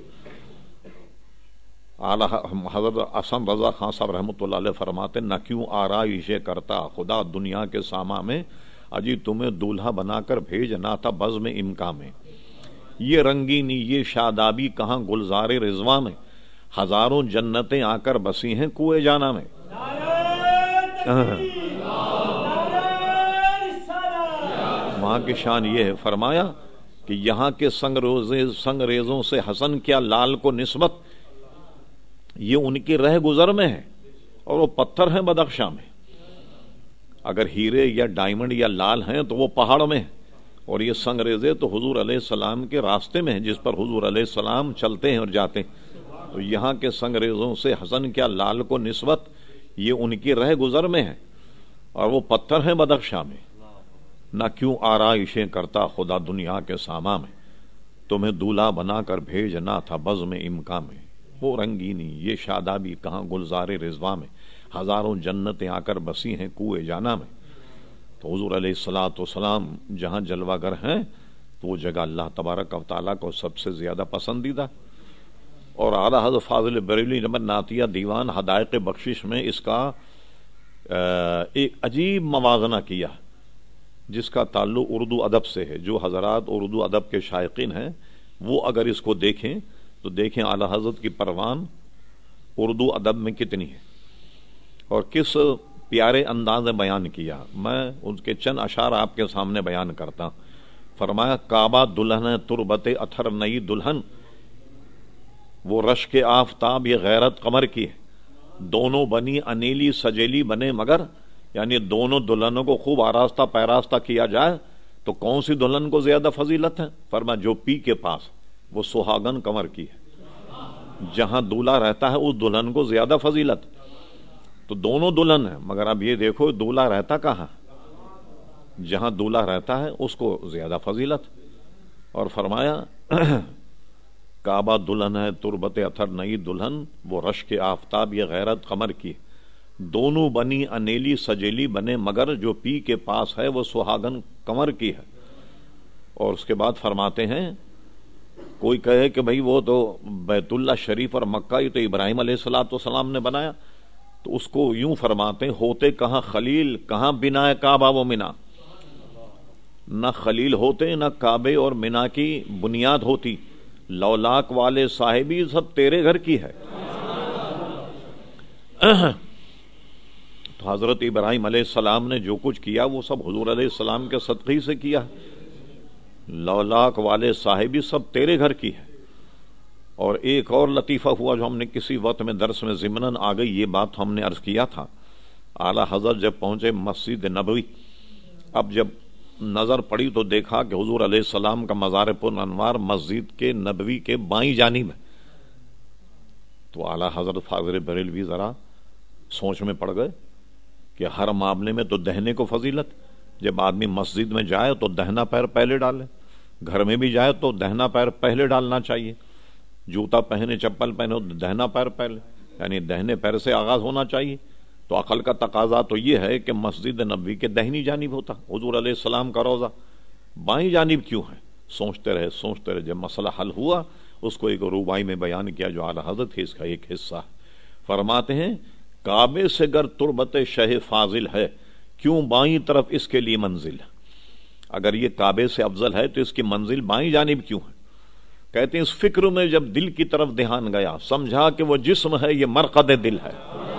اعلیٰ حضرت حسن رضا خان صاحب رحمۃ اللہ علیہ فرماتے نہ کیوں آرائشیں کرتا خدا دنیا کے ساما میں، اجی تمہیں دولہا بنا کر بھیجنا تھا بزم امکا میں، یہ رنگینی یہ شادابی کہاں گلزار رضواں میں، ہزاروں جنتیں آ کر بسی ہیں کوئے جانا میں۔ وہاں کی شان یہ ہے، فرمایا کہ یہاں کے سنگ روزے سنگ ریزوں سے حسن کیا لال کو نسبت، یہ ان کی رہ گزر میں ہے، اور وہ پتھر ہیں بدخشاں میں۔ اگر ہیرے یا ڈائمنڈ یا لال ہیں تو وہ پہاڑ میں ہیں، اور یہ سنگ ریزے تو حضور علیہ السلام کے راستے میں ہیں جس پر حضور علیہ السلام چلتے ہیں اور جاتے ہیں۔ تو یہاں کے سنگ ریزوں سے حسن کیا لال کو نسبت، یہ ان کی رہ گزر میں ہے، اور وہ پتھر ہیں بدخشاں میں۔ نہ کیوں آرائشیں کرتا خدا دنیا کے ساما میں، تمہیں دولہا بنا کر بھیجنا تھا بزم امکا میں، وہ رنگینی یہ شادابی کہاں گلزار رضواں میں، ہزاروں جنتیں آ کر بسی ہیں کوئے جانا میں۔ تو حضور علیہ الصلوۃ والسلام جہاں جلوہ گر ہیں تو وہ جگہ اللہ تبارک و تعالیٰ کو سب سے زیادہ پسندیدہ۔ اور اعلیٰ حضرت فاضل بریلوی نمبر نعتیہ دیوان حدائق بخشش میں اس کا ایک عجیب موازنہ کیا جس کا تعلق اردو ادب سے ہے۔ جو حضرات اردو ادب کے شائقین ہیں وہ اگر اس کو دیکھیں تو دیکھیں اعلیٰ حضرت کی پروان اردو ادب میں کتنی ہے اور کس پیارے انداز میں بیان کیا۔ میں ان کے چند اشعار آپ کے سامنے بیان کرتا ہوں۔ فرمایا کعبہ دلہن تربت اتھر نئی دلہن، وہ رشک آفتاب یہ غیرت قمر کی ہے، دونوں بنی انیلی سجیلی بنے مگر، یعنی دونوں دلہنوں کو خوب آراستہ پیراستہ کیا جائے تو کون سی دلہن کو زیادہ فضیلت ہے؟ فرمایا جو پی کے پاس وہ سہاگن کمر کی ہے، جہاں دولہا رہتا ہے اس دلہن کو زیادہ فضیلت۔ تو دونوں دلہن ہیں مگر اب یہ دیکھو دولہا رہتا کہاں، جہاں دولہا رہتا ہے اس کو زیادہ فضیلت۔ اور فرمایا کعبہ دلہن ہے تربت اتھر نئی دلہن، وہ رشک آفتاب یہ غیرت قمر کی، دونوں بنی انیلی سجیلی بنے مگر، جو پی کے پاس ہے وہ سہاگن کمر کی ہے۔ اور اس کے بعد فرماتے ہیں کوئی کہے کہ بھئی وہ تو بیت اللہ شریف اور مکہ یہ تو ابراہیم علیہ الصلوۃ والسلام نے بنایا، تو اس کو یوں فرماتے ہیں ہوتے کہاں خلیل کہاں بنا کعبہ و منا، نہ خلیل ہوتے نہ کعبے اور منا کی بنیاد ہوتی، لولاک والے صاحبی سب تیرے گھر کی ہے۔ تو حضرت ابراہیم علیہ السلام نے جو کچھ کیا وہ سب حضور علیہ السلام کے صدقے سے کیا، لولاک والے صاحبی سب تیرے گھر کی ہے۔ اور ایک اور لطیفہ ہوا جو ہم نے کسی وقت میں درس میں ضمناً آ گئی، یہ بات ہم نے عرض کیا تھا۔ اعلیٰ حضرت جب پہنچے مسجد نبوی، اب جب نظر پڑی تو دیکھا کہ حضور علیہ السلام کا مزار پر انوار مسجد کے نبوی کے بائیں جانب ہے۔ تو اعلیٰ حضرت فاضل بریلوی ذرا سوچ میں پڑ گئے کہ ہر معاملے میں تو دہنے کو فضیلت، جب آدمی مسجد میں جائے تو دہنا پیر پہلے ڈالے، گھر میں بھی جائے تو دہنا پیر پہلے ڈالنا چاہیے، جوتا پہنے چپل پہنے دہنا پیر پہلے، یعنی دہنے پیر سے آغاز ہونا چاہیے۔ تو عقل کا تقاضا تو یہ ہے کہ مسجد نبوی کے دہنی جانب ہوتا، حضور علیہ السلام کا روضہ بائیں جانب کیوں ہے؟ سوچتے رہے سوچتے رہے جب مسئلہ حل ہوا اس کو ایک رباعی میں بیان کیا جو اعلیٰ حضرت ہے اس کا ایک حصہ ہے۔ فرماتے ہیں کعبے سے گر تربت شہ فاضل ہے، کیوں بائیں طرف اس کے لیے منزل، اگر یہ کعبے سے افضل ہے تو اس کی منزل بائیں جانب کیوں ہے؟ کہتے ہیں اس فکر میں جب دل کی طرف دھیان گیا، سمجھا کہ وہ جسم ہے، یہ مرقد دل ہے۔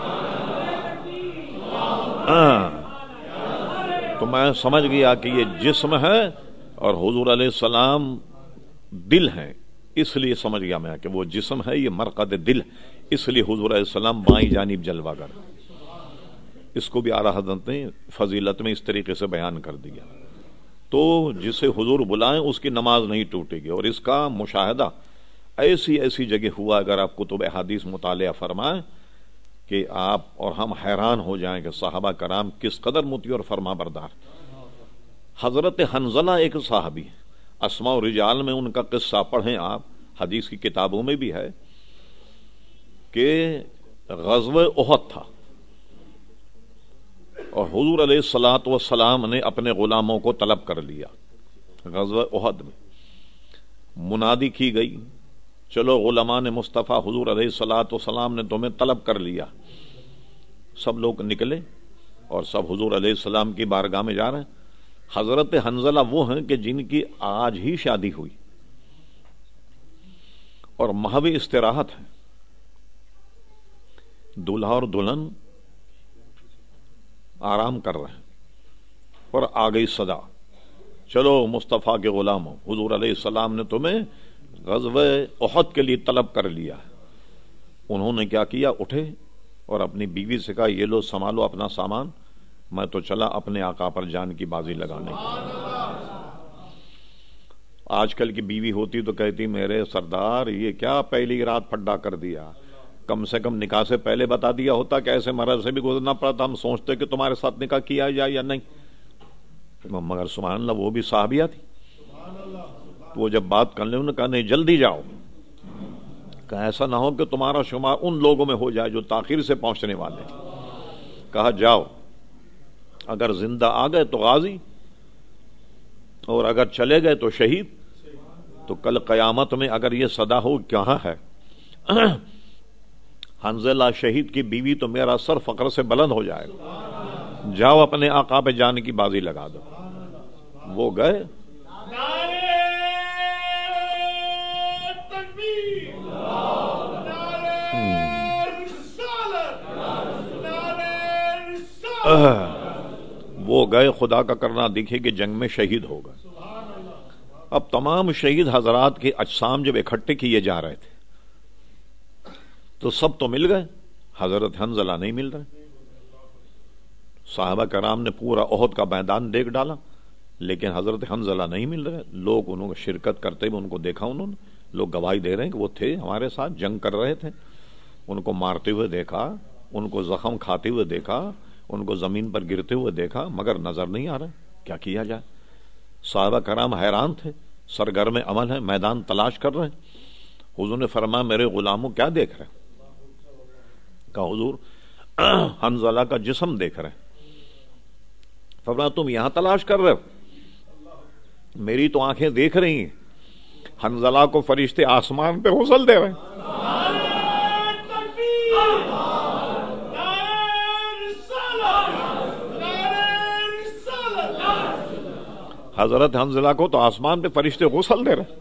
ہاں تو میں سمجھ گیا کہ یہ جسم ہے اور حضور علیہ السلام دل ہیں، اس لیے سمجھ گیا میں کہ وہ جسم ہے، یہ مرقد دل ہے، اس لیے حضور علیہ السلام بائیں جانب جلوہ گر۔ اس کو بھی اعلیٰ حضرت نے فضیلت میں اس طریقے سے بیان کر دیا۔ تو جسے حضور بلائیں اس کی نماز نہیں ٹوٹے گی، اور اس کا مشاہدہ ایسی ایسی جگہ ہوا، اگر آپ کتب احادیث مطالعہ فرمائیں کہ آپ اور ہم حیران ہو جائیں کہ صحابہ کرام کس قدر مطیع اور فرما بردار۔ حضرت حنظلہ ایک صحابی، اسماء و رجال میں ان کا قصہ پڑھیں آپ، حدیث کی کتابوں میں بھی ہے کہ غزوہ احد تھا اور حضور علیہ الصلوۃ والسلام نے اپنے غلاموں کو طلب کر لیا۔ غزوہ احد میں منادی کی گئی، چلو غلامان مصطفیٰ حضور علیہ الصلوۃ والسلام نے تمہیں طلب کر لیا۔ سب لوگ نکلے اور سب حضور علیہ السلام کی بارگاہ میں جا رہے ہیں۔ حضرت حنظلہ وہ ہیں کہ جن کی آج ہی شادی ہوئی اور محو استراحت ہے، دولہا اور دلہن آرام کر رہے ہیں اور آ گئی صدا، چلو مصطفیٰ کے غلاموں، حضور علیہ السلام نے تمہیں غزوہ احد کے لیے طلب کر لیا۔ انہوں نے کیا کیا؟ اٹھے اور اپنی بیوی سے کہا یہ لو سنبھالو اپنا سامان، میں تو چلا اپنے آقا پر جان کی بازی لگانے۔ آج کل کی بیوی ہوتی تو کہتی میرے سردار یہ کیا پہلی رات پھڈا کر دیا، کم سے کم نکاح سے پہلے بتا دیا ہوتا کہ ایسے مرض سے بھی گزرنا پڑتا، ہم سوچتے کہ تمہارے ساتھ نکاح کیا جائے یا نہیں۔ مگر سبحان اللہ وہ بھی صحابیہ تھی، وہ جب بات کرنے انہوں نے کہا نہیں جلدی جاؤ، کہ ایسا نہ ہو کہ تمہارا شمار ان لوگوں میں ہو جائے جو تاخیر سے پہنچنے والے ہیں۔ کہا جاؤ، اگر زندہ آ گئے تو غازی اور اگر چلے گئے تو شہید۔ تو کل قیامت میں اگر یہ صدا ہو کہاں ہے حنظلہ شہید کی بیوی تو میرا سر فخر سے بلند ہو جائے گا، جاؤ اپنے آقا پہ جان کی بازی لگا دو۔ وہ گئے، وہ گئے، خدا کا کرنا دیکھے کہ جنگ میں شہید ہو گئے۔ اب تمام شہید حضرات کے اجسام جب اکٹھے کیے جا رہے تھے تو سب تو مل گئے، حضرت حنظلہ نہیں مل رہے۔ صحابہ کرام نے پورا احد کا میدان دیکھ ڈالا لیکن حضرت حنظلہ نہیں مل رہے۔ لوگ انہوں نے شرکت کرتے ہوئے ان کو دیکھا، انہوں نے لوگ گواہی دے رہے ہیں کہ وہ تھے ہمارے ساتھ، جنگ کر رہے تھے، ان کو مارتے ہوئے دیکھا، ان کو زخم کھاتے ہوئے دیکھا، ان کو زمین پر گرتے ہوئے دیکھا، مگر نظر نہیں آ رہا، کیا کیا جائے؟ صحابہ کرام حیران تھے، سرگرم عمل ہے، میدان تلاش کر رہے ہیں۔ حضور نے فرمایا میرے غلاموں کیا دیکھ رہے ہیں؟ کہا حضور حنظلہ کا جسم دیکھ رہے ہیں۔ فرمایا تم یہاں تلاش کر رہے ہو؟ میری تو آنکھیں دیکھ رہی ہیں، حنظلہ کو فرشتے آسمان پہ غسل دے رہے ہیں۔ حضرت حنظلہ کو تو آسمان پہ فرشتے غسل دے رہے ہیں۔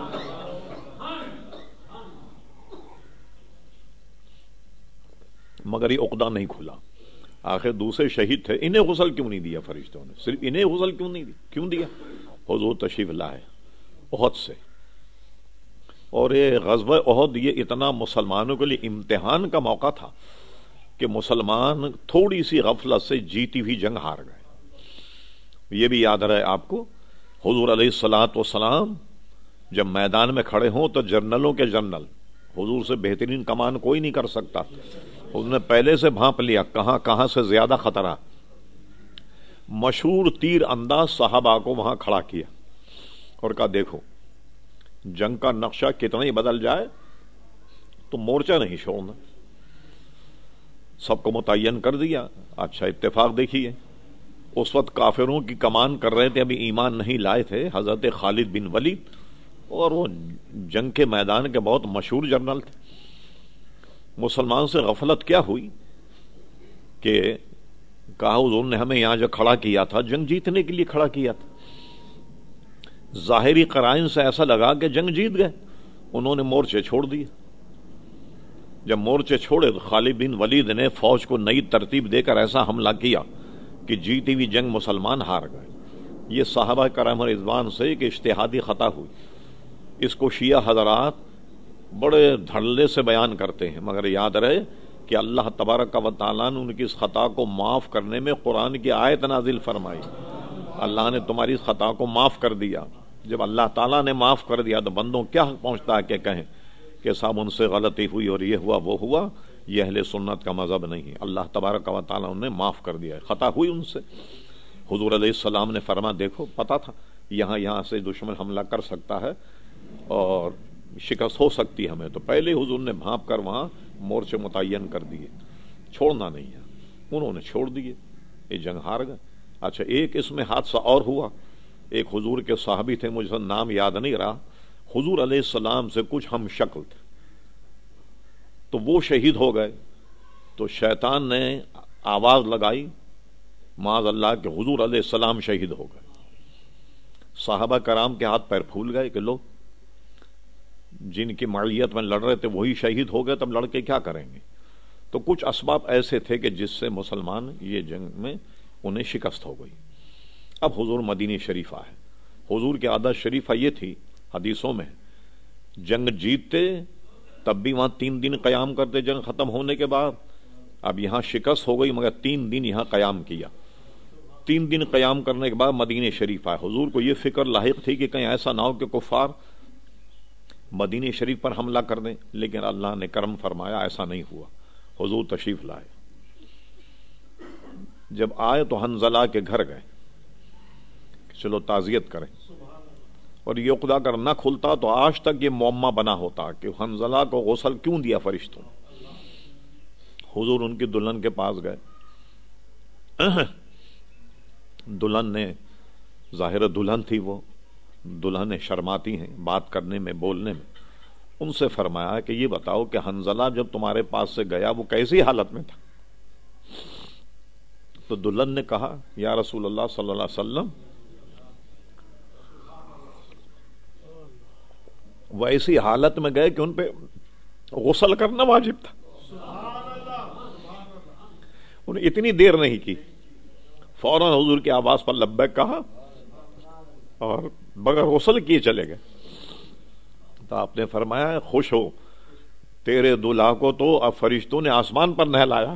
مگر یہ عقدہ نہیں کھلا، آخر دوسرے شہید تھے، انہیں غسل کیوں نہیں دیا فرشتوں نے؟ صرف انہیں غسل کیوں نہیں دیا؟ کیوں دیا؟ حضور تشریف لائے احد سے، اور یہ غزوہ احد یہ اتنا مسلمانوں کے لیے امتحان کا موقع تھا کہ مسلمان تھوڑی سی غفلت سے جیتی ہوئی جنگ ہار گئے۔ یہ بھی یاد رہے آپ کو، حضور علیہ الصلوۃ والسلام جب میدان میں کھڑے ہوں تو جنرلوں کے جنرل، حضور سے بہترین کمان کوئی نہیں کر سکتا، حضور نے پہلے سے بھانپ لیا کہاں کہاں سے زیادہ خطرہ۔ مشہور تیر انداز صحابہ کو وہاں کھڑا کیا اور کہا دیکھو جنگ کا نقشہ کتنا ہی بدل جائے تو مورچہ نہیں چھوڑنا۔ سب کو متعین کر دیا۔ اچھا اتفاق دیکھیے، اس وقت کافروں کی کمان کر رہے تھے، ابھی ایمان نہیں لائے تھے، حضرت خالد بن ولید، اور وہ جنگ کے میدان کے بہت مشہور جنرل تھے۔ مسلمان سے غفلت کیا ہوئی کہ کہا حضور نے ہمیں یہاں جو کھڑا کیا تھا جنگ جیتنے کے لیے کھڑا کیا تھا، ظاہری قرائن سے ایسا لگا کہ جنگ جیت گئے، انہوں نے مورچے چھوڑ دیے۔ جب مورچے چھوڑے تو خالد بن ولید نے فوج کو نئی ترتیب دے کر ایسا حملہ کیا کہ جیتی ہوئی جنگ مسلمان ہار گئے۔ یہ صحابہ کرام رضوان سے ایک اجتہادی خطا ہوئی، اس کو شیعہ حضرات بڑے دھڑلے سے بیان کرتے ہیں، مگر یاد رہے کہ اللہ تبارک و تعالیٰ نے ان کی اس خطا کو معاف کرنے میں قرآن کی آیت نازل فرمائی۔ اللہ نے تمہاری اس خطا کو معاف کر دیا۔ جب اللہ تعالیٰ نے معاف کر دیا تو بندوں کیا حق پہنچتا ہے کہ کہیں کہ صاحب ان سے غلطی ہوئی اور یہ ہوا وہ ہوا۔ یہ اہل سنت کا مذہب نہیں، اللہ تبارک و تعالیٰ نے معاف کر دیا ہے، خطا ہوئی ان سے۔ حضور علیہ السلام نے فرما دیکھو پتا تھا یہاں یہاں سے دشمن حملہ کر سکتا ہے اور شکست ہو سکتی ہے ہمیں، تو پہلے حضور نے بھانپ کر وہاں مورچے متعین کر دیے، چھوڑنا نہیں ہے۔ انہوں نے چھوڑ دیے، یہ جنگ ہار گئے۔ اچھا ایک اس میں حادثہ اور ہوا، ایک حضور کے صحابی تھے، مجھے نام یاد نہیں رہا، حضور علیہ السلام سے کچھ ہم شکل تھے، تو وہ شہید ہو گئے۔ تو شیطان نے آواز لگائی معاذ اللہ کہ حضور علیہ السلام شہید ہو گئے۔ صحابہ کرام کے ہاتھ پیر پھول گئے کہ لو جن کی معیت میں لڑ رہے تھے وہی شہید ہو گئے، تب لڑ کے کیا کریں گے؟ تو کچھ اسباب ایسے تھے کہ جس سے مسلمان یہ جنگ میں انہیں شکست ہو گئی۔ اب حضور مدینہ شریف آئے۔ حضور کی عادت شریفہ یہ تھی، حدیثوں میں جنگ جیتتے تب بھی وہاں تین دن قیام کرتے جنگ ختم ہونے کے بعد۔ اب یہاں شکست ہو گئی مگر تین دن یہاں قیام کیا۔ تین دن قیام کرنے کے بعد مدینہ شریف آئے۔ حضور کو یہ فکر لاحق تھی کہ کہیں ایسا نہ ہو کہ کفار مدینہ شریف پر حملہ کر دیں، لیکن اللہ نے کرم فرمایا ایسا نہیں ہوا، حضور تشریف لائے۔ جب آئے تو حنظلہ کے گھر گئے، چلو تعزیت کریں، اور یہ عقدہ اگر نہ کھلتا تو آج تک یہ معمہ بنا ہوتا کہ حنظلہ کو غسل کیوں دیا فرشتوں۔ حضور ان کی دلہن کے پاس گئے، دلہن نے، ظاہر دلہن تھی وہ، دلہنیں شرماتی ہیں بات کرنے میں بولنے میں، ان سے فرمایا کہ یہ بتاؤ کہ حنظلہ جب تمہارے پاس سے گیا وہ کیسی حالت میں تھا؟ تو دلہن نے کہا یا رسول اللہ صلی اللہ علیہ وسلم وہ ایسی حالت میں گئے کہ ان پہ غسل کرنا واجب تھا۔ انہیں اتنی دیر نہیں کی، فوراً حضور کی آواز پر لبیک کہا اور بغیر غسل کیے چلے گئے۔ تو آپ نے فرمایا خوش ہو، تیرے دلہا کو تو اب فرشتوں نے آسمان پر نہلایا۔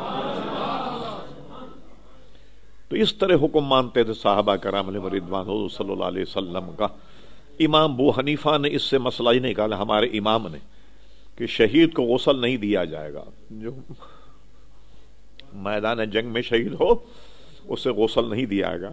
تو اس طرح حکم مانتے تھے صحابہ کرام علیہ رضوان حضور صلی اللہ علیہ وسلم کا۔ امام ابو حنیفہ نے اس سے مسئلہ ہی نکالا، ہمارے امام نے، کہ شہید کو غسل نہیں دیا جائے گا، جو میدان جنگ میں شہید ہو اسے غسل نہیں دیا جائے گا،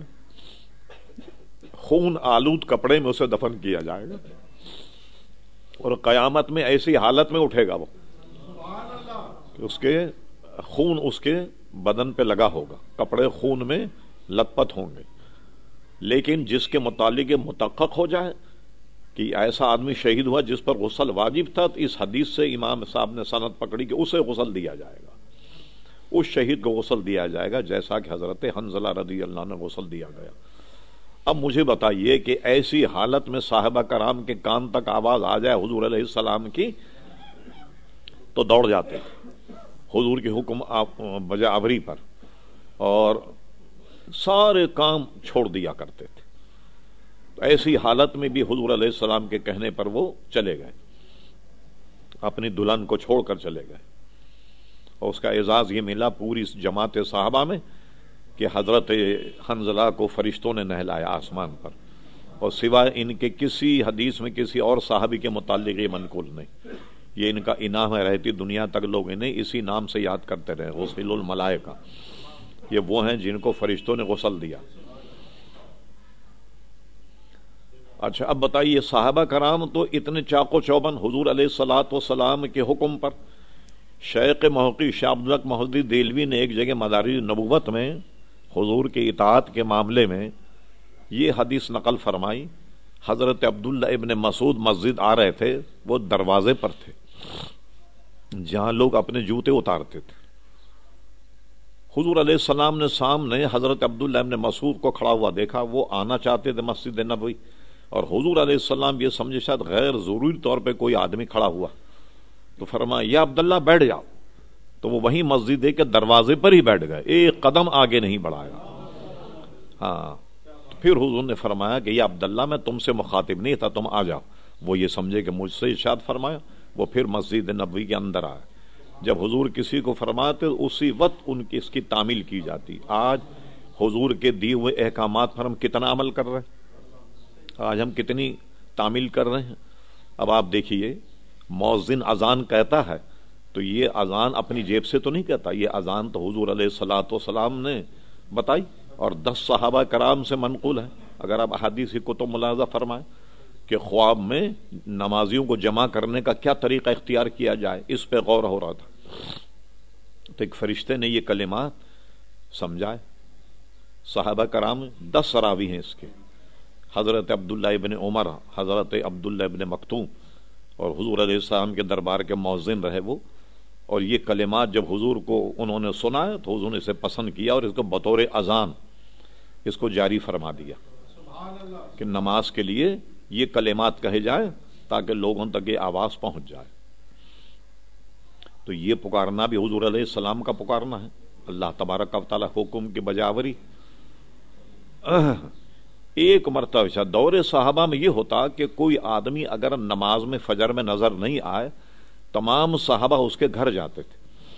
خون آلود کپڑے میں اسے دفن کیا جائے گا، اور قیامت میں ایسی حالت میں اٹھے گا وہ کہ اس کے خون اس کے بدن پہ لگا ہوگا، کپڑے خون میں لت پت ہوں گے۔ لیکن جس کے متعلق متحقق ہو جائے کہ ایسا آدمی شہید ہوا جس پر غسل واجب تھا، تو اس حدیث سے امام صاحب نے سند پکڑی کہ اسے غسل دیا جائے گا، اس شہید کو غسل دیا جائے گا جیسا کہ حضرت حنظلہ رضی اللہ عنہ غسل دیا گیا۔ اب مجھے بتائیے کہ ایسی حالت میں صحابہ کرام کے کان تک آواز آ جائے حضور علیہ السلام کی تو دوڑ جاتے حضور کے حکم بجا آوری پر، اور سارے کام چھوڑ دیا کرتے تھے۔ تو ایسی حالت میں بھی حضور علیہ السلام کے کہنے پر وہ چلے گئے، اپنی دلہن کو چھوڑ کر چلے گئے، اور اس کا اعزاز یہ ملا پوری جماعت صحابہ میں کہ حضرت حنظلہ کو فرشتوں نے نہلایا آسمان پر، اور سوائے ان کے کسی حدیث میں کسی اور صحابی کے متعلق یہ منقول نہیں۔ یہ ان کا انعام ہے، رہتی دنیا تک لوگ انہیں اسی نام سے یاد کرتے رہے، غسل الملائکہ، یہ وہ ہیں جن کو فرشتوں نے غسل دیا۔ اچھا اب بتائیے، صحابہ کرام تو اتنے چاق و چوبند حضور علیہ الصلوۃ والسلام کے حکم پر، شیخ محقق شاہ عبدالحق محدث دہلوی نے ایک جگہ مدارج نبوت میں حضور کے اطاعت کے معاملے میں یہ حدیث نقل فرمائی۔ حضرت عبداللہ ابن مسعود مسجد آ رہے تھے، وہ دروازے پر تھے جہاں لوگ اپنے جوتے اتارتے تھے۔ حضور علیہ السلام نے سامنے حضرت عبداللہ ابن مسعود کو کھڑا ہوا دیکھا، وہ آنا چاہتے تھے مسجد نبوی، اور حضور علیہ السلام یہ سمجھے شاید غیر ضروری طور پہ کوئی آدمی کھڑا ہوا تو فرمایا یا عبداللہ بیٹھ جاؤ، تو وہ وہیں مسجد کے دروازے پر ہی بیٹھ گئے، ایک قدم آگے نہیں بڑھایا۔ ہاں تو پھر حضور نے فرمایا کہ یا عبداللہ میں تم سے مخاطب نہیں تھا، تم آ جاؤ۔ وہ یہ سمجھے کہ مجھ سے ارشاد فرمایا، وہ پھر مسجد نبوی کے اندر آئے۔ جب حضور کسی کو فرماتے اسی وقت ان کی اس کی تعمیل کی جاتی۔ آج حضور کے دیے ہوئے احکامات پر ہم کتنا عمل کر رہے ہیں، آج ہم کتنی تعمیل کر رہے ہیں۔ اب آپ دیکھیے، مؤذن اذان کہتا ہے تو یہ اذان اپنی جیب سے تو نہیں کہتا، یہ اذان تو حضور علیہ الصلوۃ والسلام نے بتائی اور دس صحابہ کرام سے منقول ہے۔ اگر آپ احادیث کی کتب ملاحظہ فرمائیں کہ خواب میں نمازیوں کو جمع کرنے کا کیا طریقہ اختیار کیا جائے، اس پہ غور ہو رہا تھا۔ تو ایک فرشتے نے یہ کلمات سمجھائے، صحابہ کرام دس راوی ہیں اس کے، حضرت عبداللہ ابن عمر، حضرت عبداللہ ابن مکتوم، اور حضور علیہ السلام کے دربار کے مؤذن رہے وہ، اور یہ کلمات جب حضور کو انہوں نے سنا تو حضور نے اسے پسند کیا اور اس کو بطور اذان اس کو جاری فرما دیا کہ نماز کے لیے یہ کلمات کہے جائیں تاکہ لوگوں تک یہ آواز پہنچ جائے۔ تو یہ پکارنا بھی حضور علیہ السلام کا پکارنا ہے، اللہ تبارک و تعالی حکم کی بجاوری۔ ایک مرتبہ دور صحابہ میں یہ ہوتا کہ کوئی آدمی اگر نماز میں فجر میں نظر نہیں آئے، تمام صحابہ اس کے گھر جاتے تھے،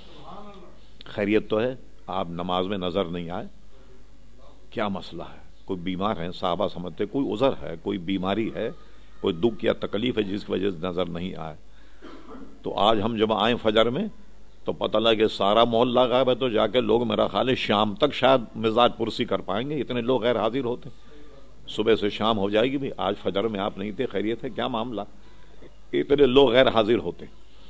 خیریت تو ہے، آپ نماز میں نظر نہیں آئے، کیا مسئلہ ہے، کوئی بیمار ہے، صحابہ سمجھتے کوئی عذر ہے، کوئی بیماری ہے، کوئی دکھ یا تکلیف ہے جس کی وجہ سے نظر نہیں آئے۔ تو آج ہم جب آئیں فجر میں تو پتہ لگا کہ سارا محلہ غائب ہے، تو جا کے لوگ میرا خیال ہے شام تک شاید مزاج پرسی کر پائیں گے، اتنے لوگ غیر حاضر ہوتے، صبح سے شام ہو جائے گی بھی آج فجر میں آپ نہیں تھے، خیریت ہے، کیا معاملہ، اتنے لوگ غیر حاضر ہوتے۔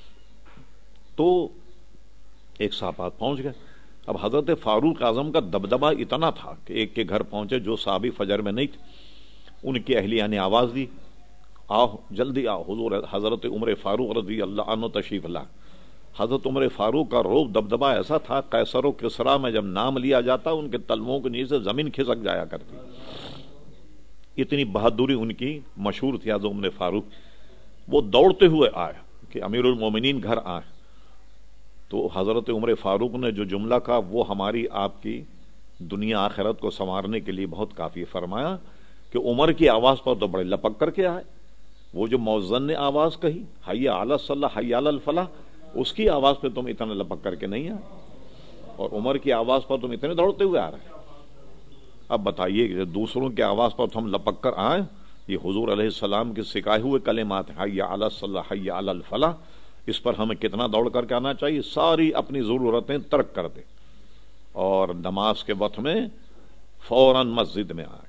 تو ایک صحابہ پہنچ گئے۔ اب حضرت فاروق اعظم کا دبدبہ اتنا تھا کہ ایک کے گھر پہنچے جو صحابی فجر میں نہیں تھے، ان کی اہلیہ نے آواز دی، آؤ جلدی آؤ، حضور حضرت عمر فاروق رضی اللہ عنہ تشریف لا۔ حضرت عمر فاروق کا روب دبدبہ ایسا تھا، قیصر و کسریٰ میں جب نام لیا جاتا ان کے تلووں کے نیچے زمین کھسک جایا کرتی، اتنی بہادری ان کی مشہور تھی حضرت عمر فاروق۔ وہ دوڑتے ہوئے آئے کہ امیر المومنین گھر آئے، تو حضرت عمر فاروق نے جو جملہ کہا وہ ہماری آپ کی دنیا آخرت کو سنوارنے کے لیے بہت کافی، فرمایا کہ عمر کی آواز پر تو بڑے لپک کر کے آئے، وہ جو مؤذن نے آواز کہی حی علی الصلاۃ حی علی الفلاح، اس کی آواز پہ تم اتنا لپک کر کے نہیں آئے، اور عمر کی آواز پر تم اتنے دوڑتے ہوئے آ رہے ہیں۔ اب بتائیے کہ دوسروں کی آواز پر ہم لپک کر آئیں، یہ حضور علیہ السلام کے سکھائے ہوئے کلمات حی علی الصلاۃ حی علی الفلاح، اس پر ہمیں کتنا دوڑ کر کے آنا چاہیے، ساری اپنی ضرورتیں ترک کر دیں اور نماز کے وقت میں فوراً مسجد میں آئیں۔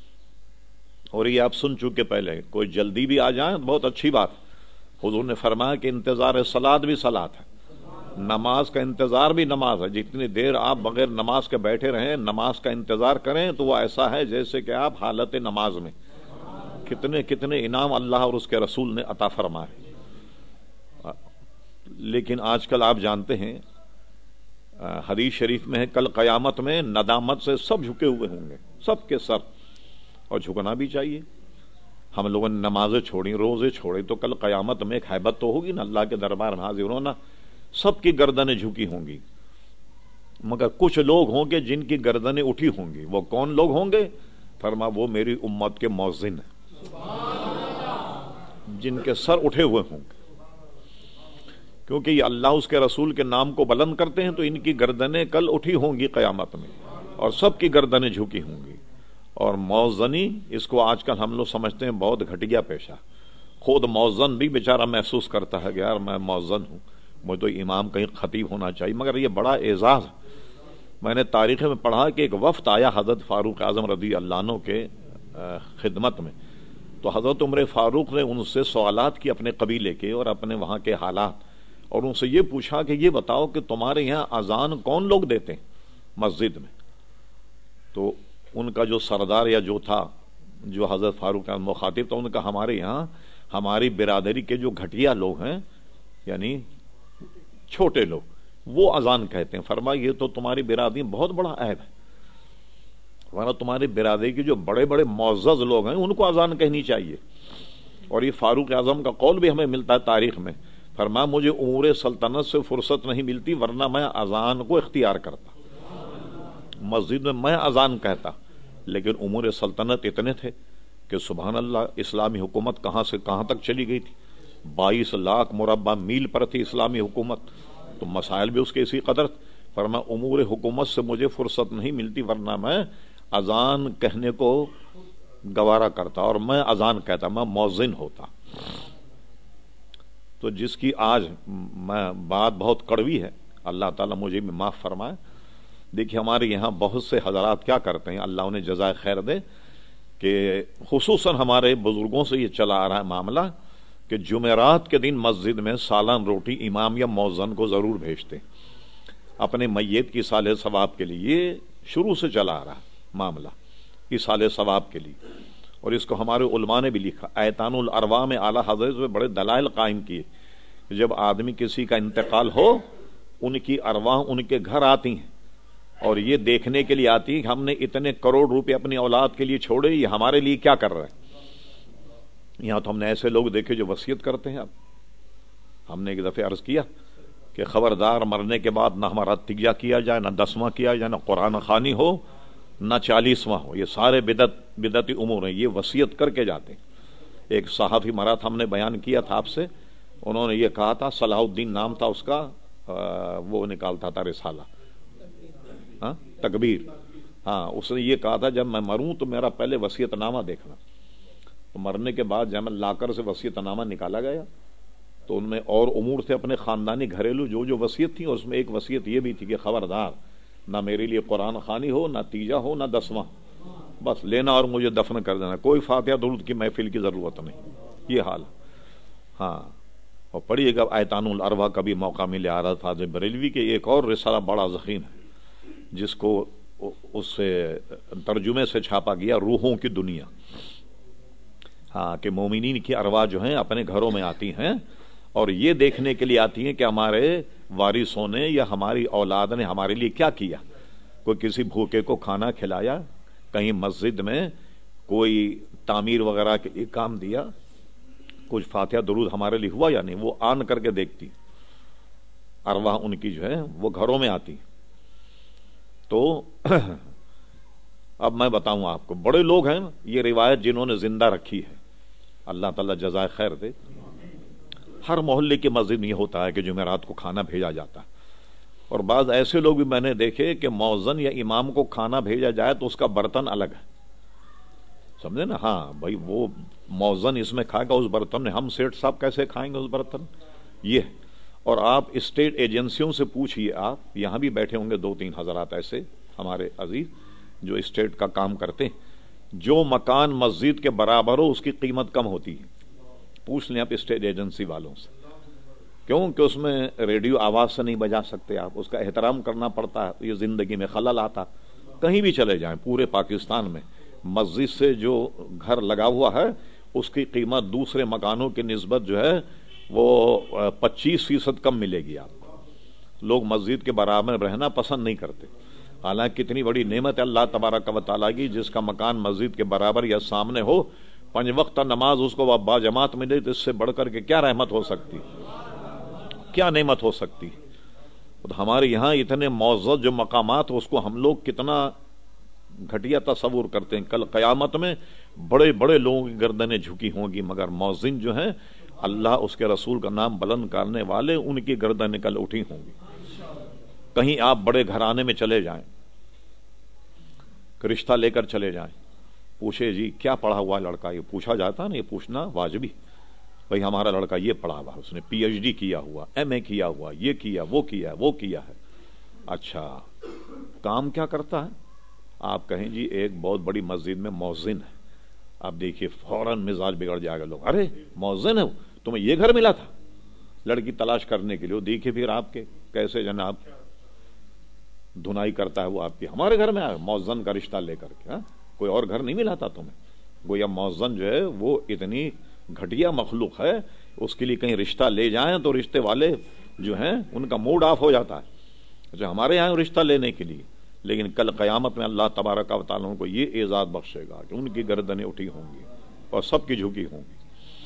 اور یہ آپ سن چکے پہلے، کوئی جلدی بھی آ جائیں بہت اچھی بات، حضور نے فرمایا کہ انتظار صلاۃ بھی صلاۃ ہے، نماز کا انتظار بھی نماز ہے، جتنی دیر آپ بغیر نماز کے بیٹھے رہیں نماز کا انتظار کریں تو وہ ایسا ہے جیسے کہ آپ حالت نماز میں، کتنے کتنے انعام اللہ اور اس کے رسول نے عطا فرمائے۔ لیکن آج کل آپ جانتے ہیں حدیث شریف میں ہے کل قیامت میں ندامت سے سب جھکے ہوئے ہوں گے، سب کے سر، اور جھکنا بھی چاہیے۔ ہم لوگوں نے نمازیں چھوڑی، روزے چھوڑے، تو کل قیامت میں ایک ہیبت تو ہوگی نا، اللہ کے دربار میں حاضر ہونا، سب کی گردنیں جھکی ہوں گی، مگر کچھ لوگ ہوں گے جن کی گردنیں اٹھی ہوں گی۔ وہ کون لوگ ہوں گے؟ فرما وہ میری امت کے مؤذن ہیں، جن کے سر اٹھے ہوئے ہوں گے، کیونکہ یہ اللہ اس کے رسول کے نام کو بلند کرتے ہیں، تو ان کی گردنیں کل اٹھی ہوں گی قیامت میں، اور سب کی گردنیں جھکی ہوں گی۔ اور مؤذنی، اس کو آج کل ہم لوگ سمجھتے ہیں بہت گھٹیا پیشہ، خود مؤذن بھی بیچارہ محسوس کرتا ہے کہ یار میں مؤذن ہوں، مجھے تو امام کہیں خطیب ہونا چاہیے، مگر یہ بڑا اعزاز ہے۔ میں نے تاریخ میں پڑھا کہ ایک وفد آیا حضرت فاروق اعظم رضی اللہ عنہ کے خدمت میں، تو حضرت عمر فاروق نے ان سے سوالات کی اپنے قبیلے کے اور اپنے وہاں کے حالات، اور ان سے یہ پوچھا کہ یہ بتاؤ کہ تمہارے یہاں اذان کون لوگ دیتے ہیں مسجد میں؟ تو ان کا جو سردار یا جو تھا، جو حضرت فاروق اعظم مخاطب تھا، ان کا ہمارے یہاں ہماری برادری کے جو گھٹیا لوگ ہیں، یعنی چھوٹے لوگ، وہ اذان کہتے ہیں۔ فرمایا یہ تو تمہاری برادری میں بہت بڑا عیب ہے، ورنہ تمہاری برادری کے جو بڑے بڑے معزز لوگ ہیں ان کو اذان کہنی چاہیے. اور یہ فاروق اعظم کا قول بھی ہمیں ملتا ہے تاریخ میں. فرمایا مجھے امور سلطنت سے فرصت نہیں ملتی ورنہ میں اذان کو اختیار کرتا, مسجد میں میں اذان کہتا, لیکن امور سلطنت اتنے تھے کہ سبحان اللہ اسلامی حکومت کہاں سے کہاں تک چلی گئی تھی. بائیس لاکھ مربع میل پر تھی اسلامی حکومت, تو مسائل بھی اس کے اسی قدر. فرمایا امور حکومت سے مجھے فرصت نہیں ملتی ورنہ میں اذان کہنے کو گوارا کرتا, اور میں اذان کہتا, میں مؤذن ہوتا. تو جس کی آج میں بات بہت کڑوی ہے, اللہ تعالیٰ مجھے بھی معاف فرمائے. دیکھیے ہمارے یہاں بہت سے حضرات کیا کرتے ہیں, اللہ انہیں جزائے خیر دے, کہ خصوصاً ہمارے بزرگوں سے یہ چلا آ رہا ہے معاملہ کہ جمعرات کے دن مسجد میں سالن روٹی امام یا مؤذن کو ضرور بھیجتے اپنے میت کی صالح ثواب کے لیے. یہ شروع سے چلا آ رہا ہے معاملہ صالح ثواب کے لیے, اور اس کو ہمارے علماء نے بھی لکھا. ایتان الارواح میں اعلیٰ حضرت میں بڑے دلائل قائم کیے. جب آدمی کسی کا انتقال ہو ان کی ارواح ان کے گھر آتی ہیں اور یہ دیکھنے کے لیے آتی ہیں کہ ہم نے اتنے کروڑ روپے اپنی اولاد کے لیے چھوڑے, یہ ہمارے لیے کیا کر رہے ہیں. یہاں تو ہم نے ایسے لوگ دیکھے جو وصیت کرتے ہیں. اب ہم نے ایک دفعہ عرض کیا کہ خبردار مرنے کے بعد نہ ہمارا تیجا کیا جائے, نہ دسواں کیا جائے, نہ قرآن خوانی ہو, نہ چالیسواں ہو. یہ سارے بدعت بدعتی امور ہیں, یہ وصیت کر کے جاتے ہیں. ایک صحافی مرا تھا, ہم نے بیان کیا تھا آپ سے, انہوں نے یہ کہا تھا, صلاح الدین نام تھا اس کا, وہ نکالتا تھا رسالہ ہاں تکبیر. ہاں اس نے یہ کہا تھا جب میں مروں تو میرا پہلے وصیت نامہ دیکھنا. تو مرنے کے بعد جب لا کر سے وصیت نامہ نکالا گیا تو ان میں اور امور تھے اپنے خاندانی گھریلو جو جو وصیت تھی, اس میں ایک وصیت یہ بھی تھی کہ خبردار نہ میرے لیے قرآن خوانی ہو, نہ تیجا ہو, نہ دسواں, بس لینا اور مجھے دفن کر دینا, کوئی فاتحہ درود کی محفل کی ضرورت نہیں. یہ حال. ہاں اور پڑھیے گا ایتان الارواح کبھی موقع ملے آ رہا تھا بریلوی کے ایک اور رسالہ بڑا ذخیم ہے جس کو اس سے ترجمے سے چھاپا گیا, روحوں کی دنیا. ہاں کہ مومنین کی ارواح جو ہیں اپنے گھروں میں آتی ہیں اور یہ دیکھنے کے لیے آتی ہیں کہ ہمارے وارثوں نے یا ہماری اولاد نے ہمارے لیے کیا کیا. کوئی کسی بھوکے کو کھانا کھلایا, کہیں مسجد میں کوئی تعمیر وغیرہ کے لیے کام دیا, کچھ فاتحہ درود ہمارے لیے ہوا یا نہیں. وہ آن کر کے دیکھتی, ارواح ان کی جو ہے وہ گھروں میں آتی. تو اب میں بتاؤں آپ کو, بڑے لوگ ہیں یہ روایت جنہوں نے زندہ رکھی ہے, اللہ تعالیٰ جزائے خیر دے. ہر محلے کی مسجد میں یہ ہوتا ہے کہ جمعرات کو کھانا بھیجا جاتا ہے, اور بعض ایسے لوگ بھی میں نے دیکھے کہ مؤذن یا امام کو کھانا بھیجا جائے تو اس کا برتن الگ ہے, سمجھے نا. ہاں بھائی وہ مؤذن اس میں کھائے گا اس برتن میں, ہم سیٹ صاحب کیسے کھائیں گے اس برتن. یہ اور آپ اسٹیٹ ایجنسیوں سے پوچھئے, آپ یہاں بھی بیٹھے ہوں گے دو تین حضرات ایسے ہمارے عزیز جو اسٹیٹ کا کام کرتے ہیں, جو مکان مسجد کے برابر ہو اس کی قیمت کم ہوتی ہے. پوچھ لیں آپ اسٹیٹ ایجنسی والوں سے, کیوں کہ اس میں ریڈیو آواز سے نہیں بجا سکتے آپ, اس کا احترام کرنا پڑتا ہے, یہ زندگی میں خلل آتا. کہیں بھی چلے جائیں پورے پاکستان میں مسجد سے جو گھر لگا ہوا ہے اس کی قیمت دوسرے مکانوں کی نسبت جو ہے وہ پچیس فیصد کم ملے گی آپ کو. لوگ مسجد کے برابر رہنا پسند نہیں کرتے, حالانکہ کتنی بڑی نعمت ہے اللہ تبارک و تعالیٰ کی, جس کا مکان مسجد کے برابر یا سامنے ہو, پنج وقت نماز اس کو با جماعت ملے, تو اس سے بڑھ کر کے کیا رحمت ہو سکتی, کیا نعمت ہو سکتی. ہمارے یہاں اتنے معزز جو مقامات اس کو ہم لوگ کتنا گھٹیا تصور کرتے ہیں. کل قیامت میں بڑے بڑے لوگوں کی گردنیں جھکی ہوں گی, مگر مؤذن جو ہیں اللہ اس کے رسول کا نام بلند کرنے والے, ان کی گردنیں کل اٹھی ہوں گی. کہیں آپ بڑے گھرانے میں چلے جائیں, رشتہ لے کر چلے جائیں, پوچھے جی کیا پڑھا ہوا لڑکا, یہ پوچھا جاتا ہے نا, یہ پوچھنا واجبی. بھئی ہمارا لڑکا یہ پڑھا ہوا, اس نے پی ایچ ڈی کیا ہوا, ایم اے کیا ہوا, یہ کیا وہ کیا وہ کیا ہے. اچھا کام کیا کرتا ہے؟ آپ کہیں جی ایک بہت بڑی مسجد میں مؤذن ہے. آپ دیکھیے فوراً مزاج بگڑ جائے گا لوگ, ارے مؤذن ہے تمہیں یہ گھر ملا تھا لڑکی تلاش کرنے کے لیے. دیکھیے پھر آپ کے کیسے جناب دھنائی کرتا ہے وہ آپ کی, ہمارے گھر میں آئے مؤذن کا رشتہ لے کر کے, کوئی اور گھر نہیں ملا تھا تمہیں. گویا مؤذن جو ہے وہ اتنی گھٹیا مخلوق ہے, اس کے لیے کہیں رشتہ لے جائیں تو رشتے والے جو ہیں ان کا موڈ آف ہو جاتا ہے. اچھا ہمارے یہاں رشتہ لینے کے لیے لیکن کل قیامت میں اللہ تبارک و تعالیٰ کو یہ اعزاز بخشے گا کہ ان کی گردنیں اٹھی ہوں گی اور سب کی جھکی ہوں گی۔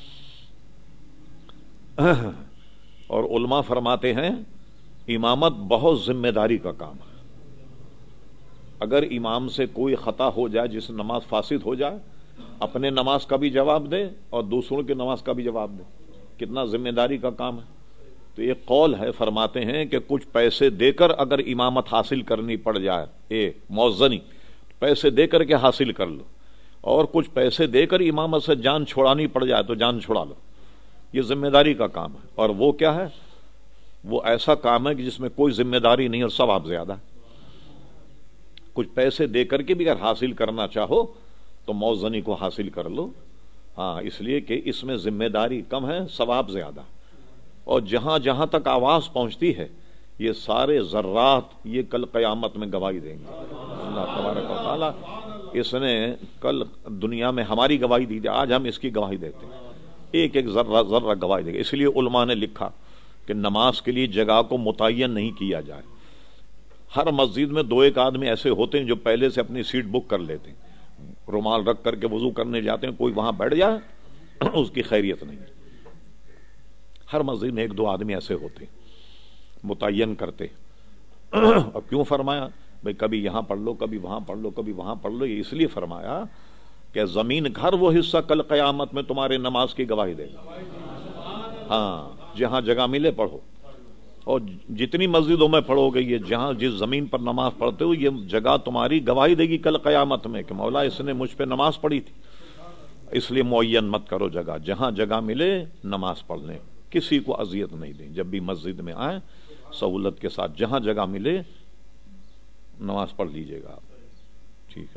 اور علماء فرماتے ہیں امامت بہت ذمہ داری کا کام ہے۔ اگر امام سے کوئی خطا ہو جائے، جس نماز فاسد ہو جائے، اپنے نماز کا بھی جواب دے اور دوسروں کی نماز کا بھی جواب دے، کتنا ذمہ داری کا کام ہے۔ تو ایک قول ہے، فرماتے ہیں کہ کچھ پیسے دے کر اگر امامت حاصل کرنی پڑ جائے، اے موزنی، پیسے دے کر کے حاصل کر لو، اور کچھ پیسے دے کر امامت سے جان چھڑانی پڑ جائے تو جان چھڑا لو، یہ ذمہ داری کا کام ہے۔ اور وہ کیا ہے؟ وہ ایسا کام ہے کہ جس میں کوئی ذمہ داری نہیں اور ثواب زیادہ ہے۔ کچھ پیسے دے کر کے بھی اگر حاصل کرنا چاہو تو موزنی کو حاصل کر لو، ہاں، اس لیے کہ اس میں ذمہ داری کم ہے، ثواب زیادہ۔ اور جہاں جہاں تک آواز پہنچتی ہے یہ سارے ذرات یہ کل قیامت میں گواہی دیں گے۔ اللہ تبارک و تعالیٰ اس نے کل دنیا میں ہماری گواہی دی، آج ہم اس کی گواہی دیتے ہیں، ایک ایک ذرہ ذرہ گواہی دے گا۔ اس لیے علماء نے لکھا کہ نماز کے لیے جگہ کو متعین نہیں کیا جائے۔ ہر مسجد میں دو ایک آدمی ایسے ہوتے ہیں جو پہلے سے اپنی سیٹ بک کر لیتے ہیں، رومال رکھ کر کے وضو کرنے جاتے ہیں، کوئی وہاں بیٹھ جائے اس کی خیریت نہیں۔ ہر مسجد میں ایک دو آدمی ایسے ہوتے متعین کرتے۔ اور کیوں فرمایا بھئی کبھی یہاں پڑھ لو، کبھی وہاں پڑھ لو، کبھی وہاں پڑھ لو؟ یہ اس لیے فرمایا کہ زمین گھر وہ حصہ کل قیامت میں تمہارے نماز کی گواہی دے گا۔ ہاں، جہاں جگہ ملے پڑھو، اور جتنی مسجدوں میں پڑھو گے، یہ جہاں جس زمین پر نماز پڑھتے ہو، یہ جگہ تمہاری گواہی دے گی کل قیامت میں کہ مولا اس نے مجھ پہ نماز پڑھی تھی۔ اس لیے معین مت کرو جگہ، جہاں جگہ ملے نماز پڑھنے، کسی کو اذیت نہیں دیں۔ جب بھی مسجد میں آئیں سہولت کے ساتھ جہاں جگہ ملے نماز پڑھ لیجئے گا، ٹھیک ہے۔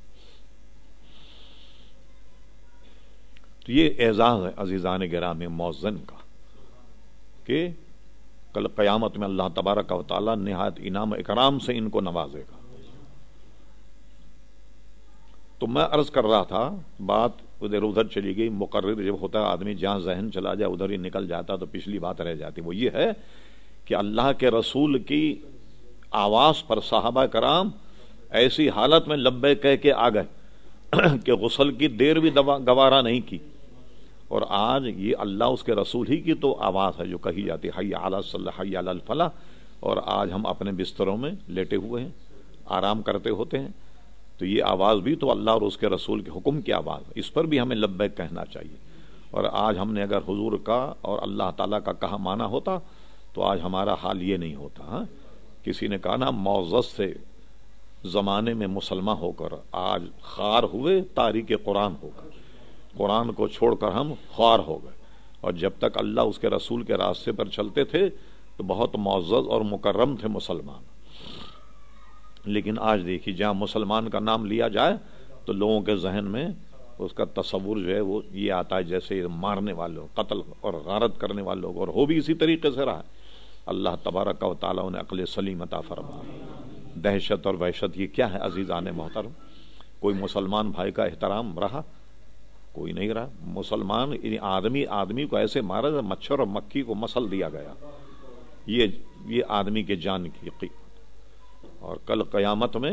تو یہ اعزاز ہے عزیزان گرامی موزن کا کہ کل قیامت میں اللہ تبارک و تعالی نہایت انعام اکرام سے ان کو نوازے گا۔ تو میں عرض کر رہا تھا، بات ادھر ادھر چلی گئی، مقرر جب ہوتا ہے آدمی جہاں ذہن چلا جائے ادھر ہی نکل جاتا تو پچھلی بات رہ جاتی۔ وہ یہ ہے کہ اللہ کے رسول کی آواز پر صحابہ کرام ایسی حالت میں لبیک کہہ کے آ گئے کہ غسل کی دیر بھی گوارا نہیں کی۔ اور آج یہ اللہ اس کے رسول ہی کی تو آواز ہے جو کہی جاتی ہے، حی علی الصلاۃ حی علی الفلاح، اور آج ہم اپنے بستروں میں لیٹے ہوئے ہیں، آرام کرتے ہوتے ہیں، تو یہ آواز بھی تو اللہ اور اس کے رسول کے حکم کی آواز ہے، اس پر بھی ہمیں لبیک کہنا چاہیے۔ اور آج ہم نے اگر حضور کا اور اللہ تعالیٰ کا کہا مانا ہوتا تو آج ہمارا حال یہ نہیں ہوتا۔ ہاں، کسی نے کہا نا، معزز سے زمانے میں مسلمان ہو کر آج خار ہوئے تاریخ قرآن ہو کر، قرآن کو چھوڑ کر ہم خوار ہو گئے۔ اور جب تک اللہ اس کے رسول کے راستے پر چلتے تھے تو بہت معزز اور مکرم تھے مسلمان، لیکن آج دیکھیے جہاں مسلمان کا نام لیا جائے تو لوگوں کے ذہن میں اس کا تصور جو ہے وہ یہ آتا ہے جیسے مارنے والوں، قتل اور غارت کرنے والوں، اور ہو بھی اسی طریقے سے رہا۔ اللہ تبارک و تعالیٰ نے عقل سلیم عطا فرما۔ دہشت اور وحشت یہ کیا ہے عزیزان محترم؟ کوئی مسلمان بھائی کا احترام رہا؟ کوئی نہیں رہا۔ مسلمان آدمی آدمی کو ایسے مارا، مچھر اور مکھی کو مسل دیا گیا، یہ یہ آدمی کے جان کی قیمت۔ اور کل قیامت میں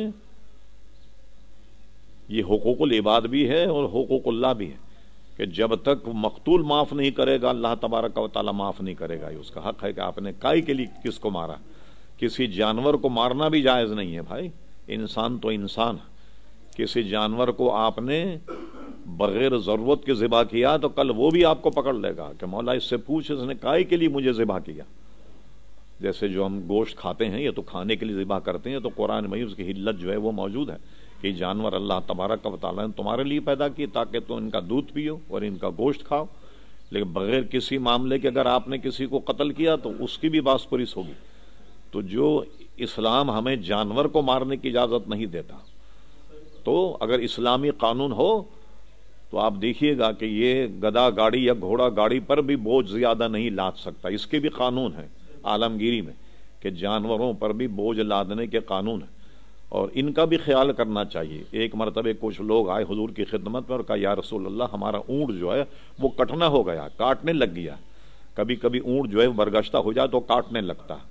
یہ حقوق العباد بھی ہے اور حقوق اللہ بھی ہے کہ جب تک مقتول معاف نہیں کرے گا اللہ تبارک و تعالیٰ معاف نہیں کرے گا۔ یہ اس کا حق ہے کہ آپ نے کائی کے لیے کس کو مارا؟ کسی جانور کو مارنا بھی جائز نہیں ہے بھائی، انسان تو انسان ہے۔ کسی جانور کو آپ نے بغیر ضرورت کے ذبح کیا تو کل وہ بھی آپ کو پکڑ لے گا کہ مولا اس سے پوچھ اس نے کائی کے لیے مجھے ذبح کیا۔ جیسے جو ہم گوشت کھاتے ہیں یہ تو کھانے کے لیے ذبح کرتے ہیں، تو قرآن میں اس کی حلت جو ہے وہ موجود ہے کہ جانور اللہ تبارک و تعالیٰ نے تمہارے لیے پیدا کی تاکہ تم ان کا دودھ پیو اور ان کا گوشت کھاؤ، لیکن بغیر کسی معاملے کے اگر آپ نے کسی کو قتل کیا تو اس کی بھی باس پرس ہوگی۔ تو جو اسلام ہمیں جانور کو مارنے کی اجازت نہیں دیتا، تو اگر اسلامی قانون ہو تو آپ دیکھیے گا کہ یہ گدا گاڑی یا گھوڑا گاڑی پر بھی بوجھ زیادہ نہیں لاد سکتا، اس کے بھی قانون ہے عالمگیری میں کہ جانوروں پر بھی بوجھ لادنے کے قانون ہے، اور ان کا بھی خیال کرنا چاہیے۔ ایک مرتبہ کچھ لوگ آئے حضور کی خدمت میں اور کہا یا رسول اللہ ہمارا اونٹ جو ہے وہ کٹنا ہو گیا، کاٹنے لگ گیا، کبھی کبھی اونٹ جو ہے برگشتہ ہو جائے تو کاٹنے لگتا ہے،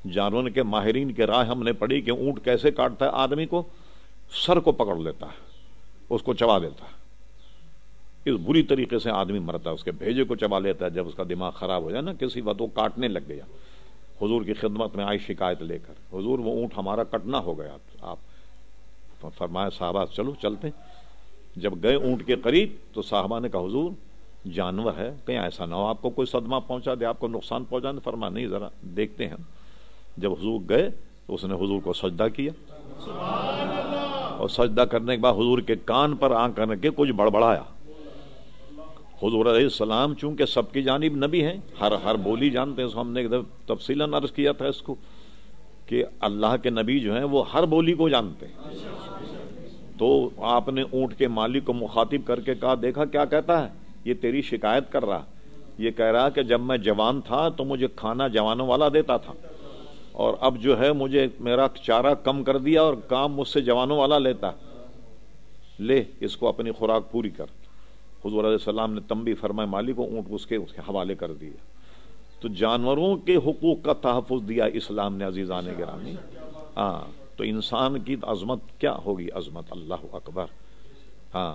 جانوروں کے ماہرین کے رائے ہم نے پڑھی کہ اونٹ کیسے کاٹتا ہے آدمی کو، سر کو پکڑ لیتا ہے، اس کو چبا دیتا ہے، اس بری طریقے سے آدمی مرتا ہے، اس کے بھیجے کو چبا لیتا ہے، جب اس کا دماغ خراب ہو جائے نا کسی وقت وہ کاٹنے لگ گیا، حضور کی خدمت میں آئی شکایت لے کر، حضور وہ اونٹ ہمارا کٹنا ہو گیا، آپ فرمایا صحابہ چلو چلتے، جب گئے اونٹ کے قریب تو صحابہ نے کہا حضور جانور ہے، کہیں ایسا نہ ہو آپ کو کوئی صدمہ پہنچا دے، آپ کو نقصان پہنچا دے، فرمایا نہیں ذرا دیکھتے ہیں۔ جب حضور گئے تو اس نے حضور کو سجدہ کیا، اور سجدہ کرنے کے بعد حضور کے کان پر آنکھ کر کے کچھ بڑبڑایا۔ حضور علیہ السلام چونکہ سب کی جانب نبی ہیں، ہر ہر بولی جانتے ہیں، ہم نے تفصیلاً عرض کیا تھا اس کو کہ اللہ کے نبی جو ہیں وہ ہر بولی کو جانتے ہیں۔ تو آپ نے اونٹ کے مالک کو مخاطب کر کے کہا دیکھا کیا کہتا ہے، یہ تیری شکایت کر رہا، یہ کہہ رہا کہ جب میں جوان تھا تو مجھے کھانا جوانوں والا دیتا تھا، اور اب جو ہے مجھے میرا چارہ کم کر دیا اور کام مجھ سے جوانوں والا لیتا، لے اس کو اپنی خوراک پوری کر۔ حضور علیہ السلام نے تنبیہ فرمائے مالک کو اونٹ اس کے اس کے حوالے کر دیا۔ تو جانوروں کے حقوق کا تحفظ دیا اسلام نے عزیزان گرامی۔ ہاں تو انسان کی عظمت کیا ہوگی، عظمت اللہ اکبر۔ ہاں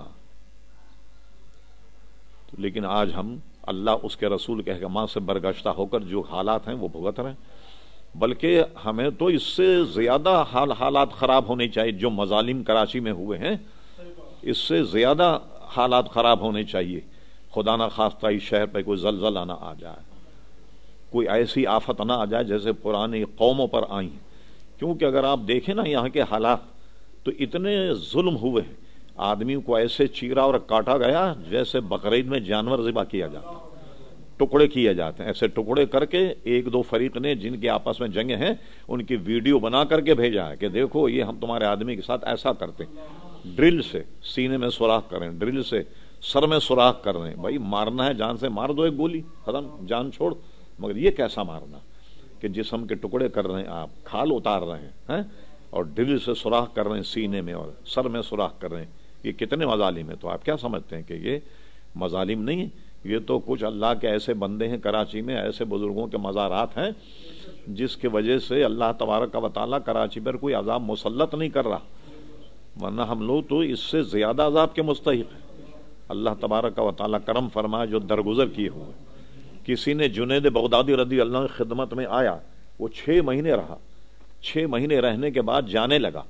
لیکن آج ہم اللہ اس کے رسول کے احکامات سے برگشتہ ہو کر جو حالات ہیں وہ بھگت رہے ہیں، بلکہ ہمیں تو اس سے زیادہ حال حالات خراب ہونے چاہیے۔ جو مظالم کراچی میں ہوئے ہیں اس سے زیادہ حالات خراب ہونے چاہیے، خدا نہ خواستہ اس شہر پہ کوئی زلزلہ نہ آ جائے، کوئی ایسی آفت نہ آ جائے جیسے پرانی قوموں پر آئی، کیونکہ اگر آپ دیکھیں نا یہاں کے حالات تو اتنے ظلم ہوئے، آدمی کو ایسے چیرا اور کاٹا گیا جیسے بقرعید میں جانور ذبح کیا جاتا، ٹکڑے کیے جاتے ہیں، ایسے ٹکڑے کر کے ایک دو فریق نے جن کے آپس میں جنگیں ہیں ان کی ویڈیو بنا کر کے بھیجا ہے کہ دیکھو یہ ہم تمہارے آدمی کے ساتھ ایسا کرتے ہیں، ڈرل سے سینے میں سوراخ کریں، ڈرل سے سر میں سوراخ کر رہے ہیں، بھائی مارنا ہے جان سے مار دو ایک گولی ختم، جان چھوڑ، مگر یہ کیسا مارنا کہ جسم کے ٹکڑے کر رہے ہیں، آپ کھال اتار رہے ہیں اور ڈرل سے سوراخ کر رہے ہیں سینے میں اور سر میں سوراخ کر رہے ہیں، یہ کتنے مظالم ہیں۔ تو آپ کیا سمجھتے ہیں کہ یہ مظالم نہیں ہیں، یہ تو کچھ اللہ کے ایسے بندے ہیں کراچی میں، ایسے بزرگوں کے مزارات ہیں جس کی وجہ سے اللہ تبارک و تعالیٰ کراچی پر کوئی عذاب مسلط نہیں کر رہا، ورنہ ہم لوگ تو اس سے زیادہ عذاب کے مستحق ہیں۔ اللہ تبارک و تعالیٰ کرم فرمائے جو درگزر کیے ہوئے۔ کسی نے جنید بغدادی رضی اللہ عنہ خدمت میں آیا، وہ چھ مہینے رہا، چھ مہینے رہنے کے بعد جانے لگا،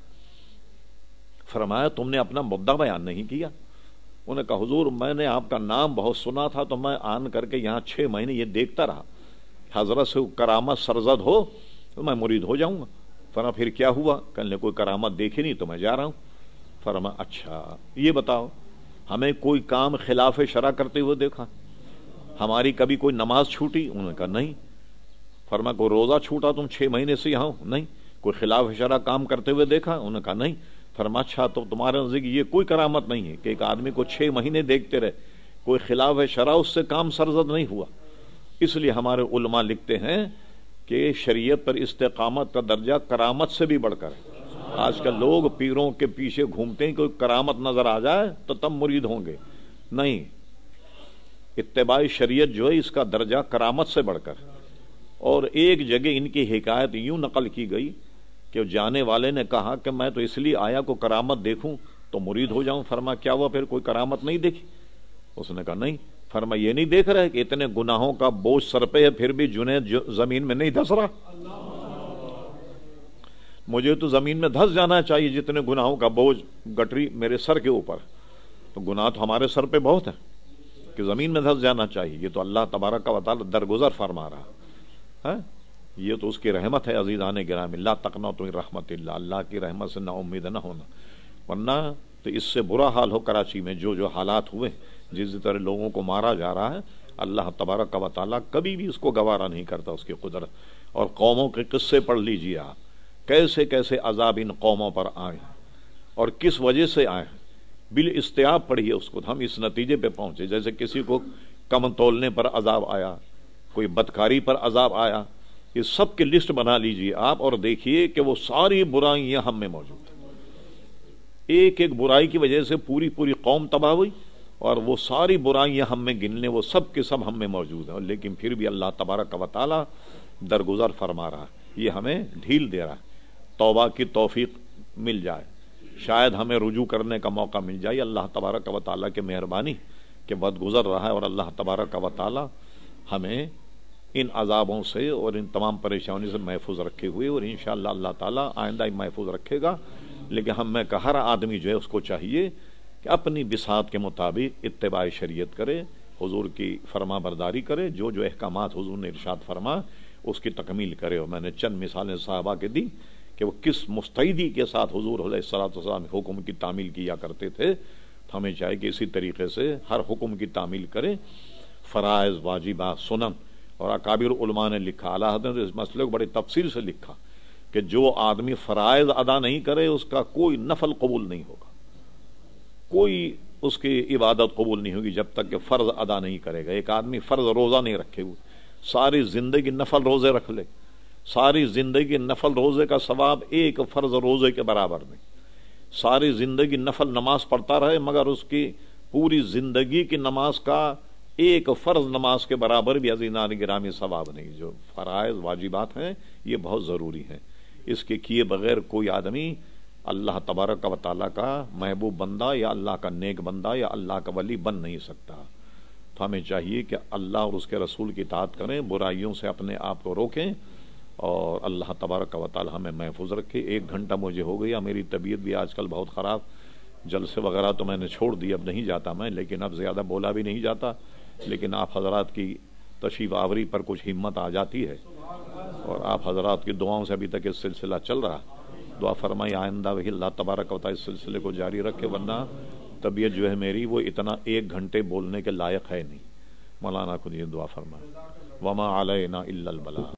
فرمایا تم نے اپنا مدعا بیان نہیں کیا۔ انہوں نے کہا حضور میں نے آپ کا نام بہت سنا تھا تو میں آن کر کے یہاں چھ مہینے یہ دیکھتا رہا، حضرت سے کرامت سرزد ہو تو میں مرید ہو جاؤں گا۔ فرمایا پھر کیا ہوا؟ کہنے کوئی کرامت دیکھی نہیں تو میں جا رہا ہوں۔ فرمایا اچھا یہ بتاؤ ہمیں کوئی کام خلاف شرع کرتے ہوئے دیکھا؟ ہماری کبھی کوئی نماز چھوٹی؟ انہوں نے کہا نہیں۔ فرمایا کوئی روزہ چھوٹا تم چھ مہینے سے یہاں ہو؟ نہیں۔ کوئی خلاف شرع کام کرتے ہوئے دیکھا؟ انہوں نے کہا نہیں۔ فرمایا اچھا تو تمہارے نزدیک یہ کوئی کرامت نہیں ہے کہ ایک آدمی کو چھ مہینے دیکھتے رہے، کوئی خلاف شرع اس سے کام سرزد نہیں ہوا؟ اس لیے ہمارے علماء لکھتے ہیں کہ شریعت پر استقامت کا درجہ کرامت سے بھی بڑھ کر ہے۔ آج کل لوگ پیروں کے پیچھے گھومتے ہیں، کوئی کرامت نظر آ جائے تو تب مرید ہوں گے، نہیں، اتباع شریعت جو ہے اس کا درجہ کرامت سے بڑھ کر۔ اور ایک جگہ ان کی حکایت یوں نقل کی گئی کہ جانے والے نے کہا کہ میں تو اس لیے آیا کو کرامت دیکھوں تو مرید ہو جاؤں۔ فرما کیا ہوا پھر کوئی کرامت نہیں دیکھی؟ اس نے کہا نہیں۔ فرما یہ نہیں دیکھ رہے کہ اتنے گناہوں کا بوجھ سر پہ ہے پھر بھی جنید زمین میں نہیں دھس رہا؟ مجھے تو زمین میں دھس جانا چاہیے جتنے گناہوں کا بوجھ گٹری میرے سر کے اوپر، تو گناہ تو ہمارے سر پہ بہت ہے کہ زمین میں دھس جانا چاہیے۔ یہ تو اللہ تبارک و تعالی درگزر فرما رہا ہے، یہ تو اس کی رحمت ہے۔ عزیزان گرامی لا تقنطوا من رحمت اللہ، اللہ کی رحمت سے نا امید نہ ہونا، ورنہ تو اس سے برا حال ہو کراچی میں جو جو حالات ہوئے، جس طرح لوگوں کو مارا جا رہا ہے، اللہ تبارک و تعالی کبھی بھی اس کو گوارا نہیں کرتا، اس کی قدرت۔ اور قوموں کے قصے پڑھ لیجیے آپ، کیسے کیسے عذاب ان قوموں پر آئے اور کس وجہ سے آئے، بالاستیاب پڑھیے اس کو، ہم اس نتیجے پہ پہنچے جیسے کسی کو کم تولنے پر عذاب آیا، کوئی بدکاری پر عذاب آیا، یہ سب کی لسٹ بنا لیجیے آپ اور دیکھیے کہ وہ ساری برائیاں ہم میں موجود ہیں۔ ایک ایک برائی کی وجہ سے پوری پوری قوم تباہ ہوئی، اور وہ ساری برائیاں ہم میں گننے وہ سب کے سب ہم میں موجود ہیں، لیکن پھر بھی اللہ تبارک و تعالی درگزر فرما رہا ہے۔ یہ ہمیں ڈھیل دے رہا ہے، توبہ کی توفیق مل جائے، شاید ہمیں رجوع کرنے کا موقع مل جائے اللہ تبارک و تعالیٰ کی مہربانی کہ وقت گزر رہا ہے اور اللہ تبارک و تعالیٰ ہمیں ان عذابوں سے اور ان تمام پریشانیوں سے محفوظ رکھے ہوئے، اور انشاءاللہ اللہ تعالیٰ آئندہ ہی محفوظ رکھے گا۔ لیکن ہم میں کہ ہر آدمی جو ہے اس کو چاہیے کہ اپنی بساط کے مطابق اتباع شریعت کرے، حضور کی فرما برداری کرے، جو جو احکامات حضور نے ارشاد فرما اس کی تکمیل کرے۔ اور میں نے چند مثالیں صحابہ کے دی کہ وہ کس مستعدی کے ساتھ حضور علیہ الصلوۃ والسلام حکم کی تعمیل کیا کرتے تھے، تو ہمیں چاہیے کہ اسی طریقے سے ہر حکم کی تعمیل کریں، فرائض، واجبات، سنن۔ اور اکابر علماء نے لکھا، اعلیٰ حضرت نے اس مسئلے کو بڑی تفصیل سے لکھا کہ جو آدمی فرائض ادا نہیں کرے اس کا کوئی نفل قبول نہیں ہوگا، کوئی اس کی عبادت قبول نہیں ہوگی جب تک کہ فرض ادا نہیں کرے گا۔ ایک آدمی فرض روزہ نہیں رکھے ہوئے، ساری زندگی نفل روزے رکھ لے، ساری زندگی نفل روزے کا ثواب ایک فرض روزے کے برابر نہیں، ساری زندگی نفل نماز پڑھتا رہے مگر اس کی پوری زندگی کی نماز کا ایک فرض نماز کے برابر بھی عزیزان گرامی ثواب نہیں۔ جو فرائض واجبات ہیں یہ بہت ضروری ہیں، اس کے کیے بغیر کوئی آدمی اللہ تبارک و تعالیٰ کا محبوب بندہ یا اللہ کا نیک بندہ یا اللہ کا ولی بن نہیں سکتا۔ تو ہمیں چاہیے کہ اللہ اور اس کے رسول کی اطاعت کریں، برائیوں سے اپنے آپ کو روکیں، اور اللہ تبارک و تعالیٰ ہمیں محفوظ رکھے۔ ایک گھنٹہ مجھے ہو گیا، میری طبیعت بھی آج کل بہت خراب، جلسے وغیرہ تو میں نے چھوڑ دی، اب نہیں جاتا میں، لیکن اب زیادہ بولا بھی نہیں جاتا، لیکن آپ حضرات کی تشریف آوری پر کچھ ہمت آ جاتی ہے، اور آپ حضرات کی دعاؤں سے ابھی تک یہ سلسلہ چل رہا۔ دعا فرمائی آئندہ وہی اللہ تبارک و تعالیٰ اس سلسلے کو جاری رکھے، ورنہ طبیعت جو ہے میری وہ اتنا ایک گھنٹے بولنے کے لائق ہے نہیں۔ مولانا خود یہ دعا فرمائے، وما علینا الا البلاغ۔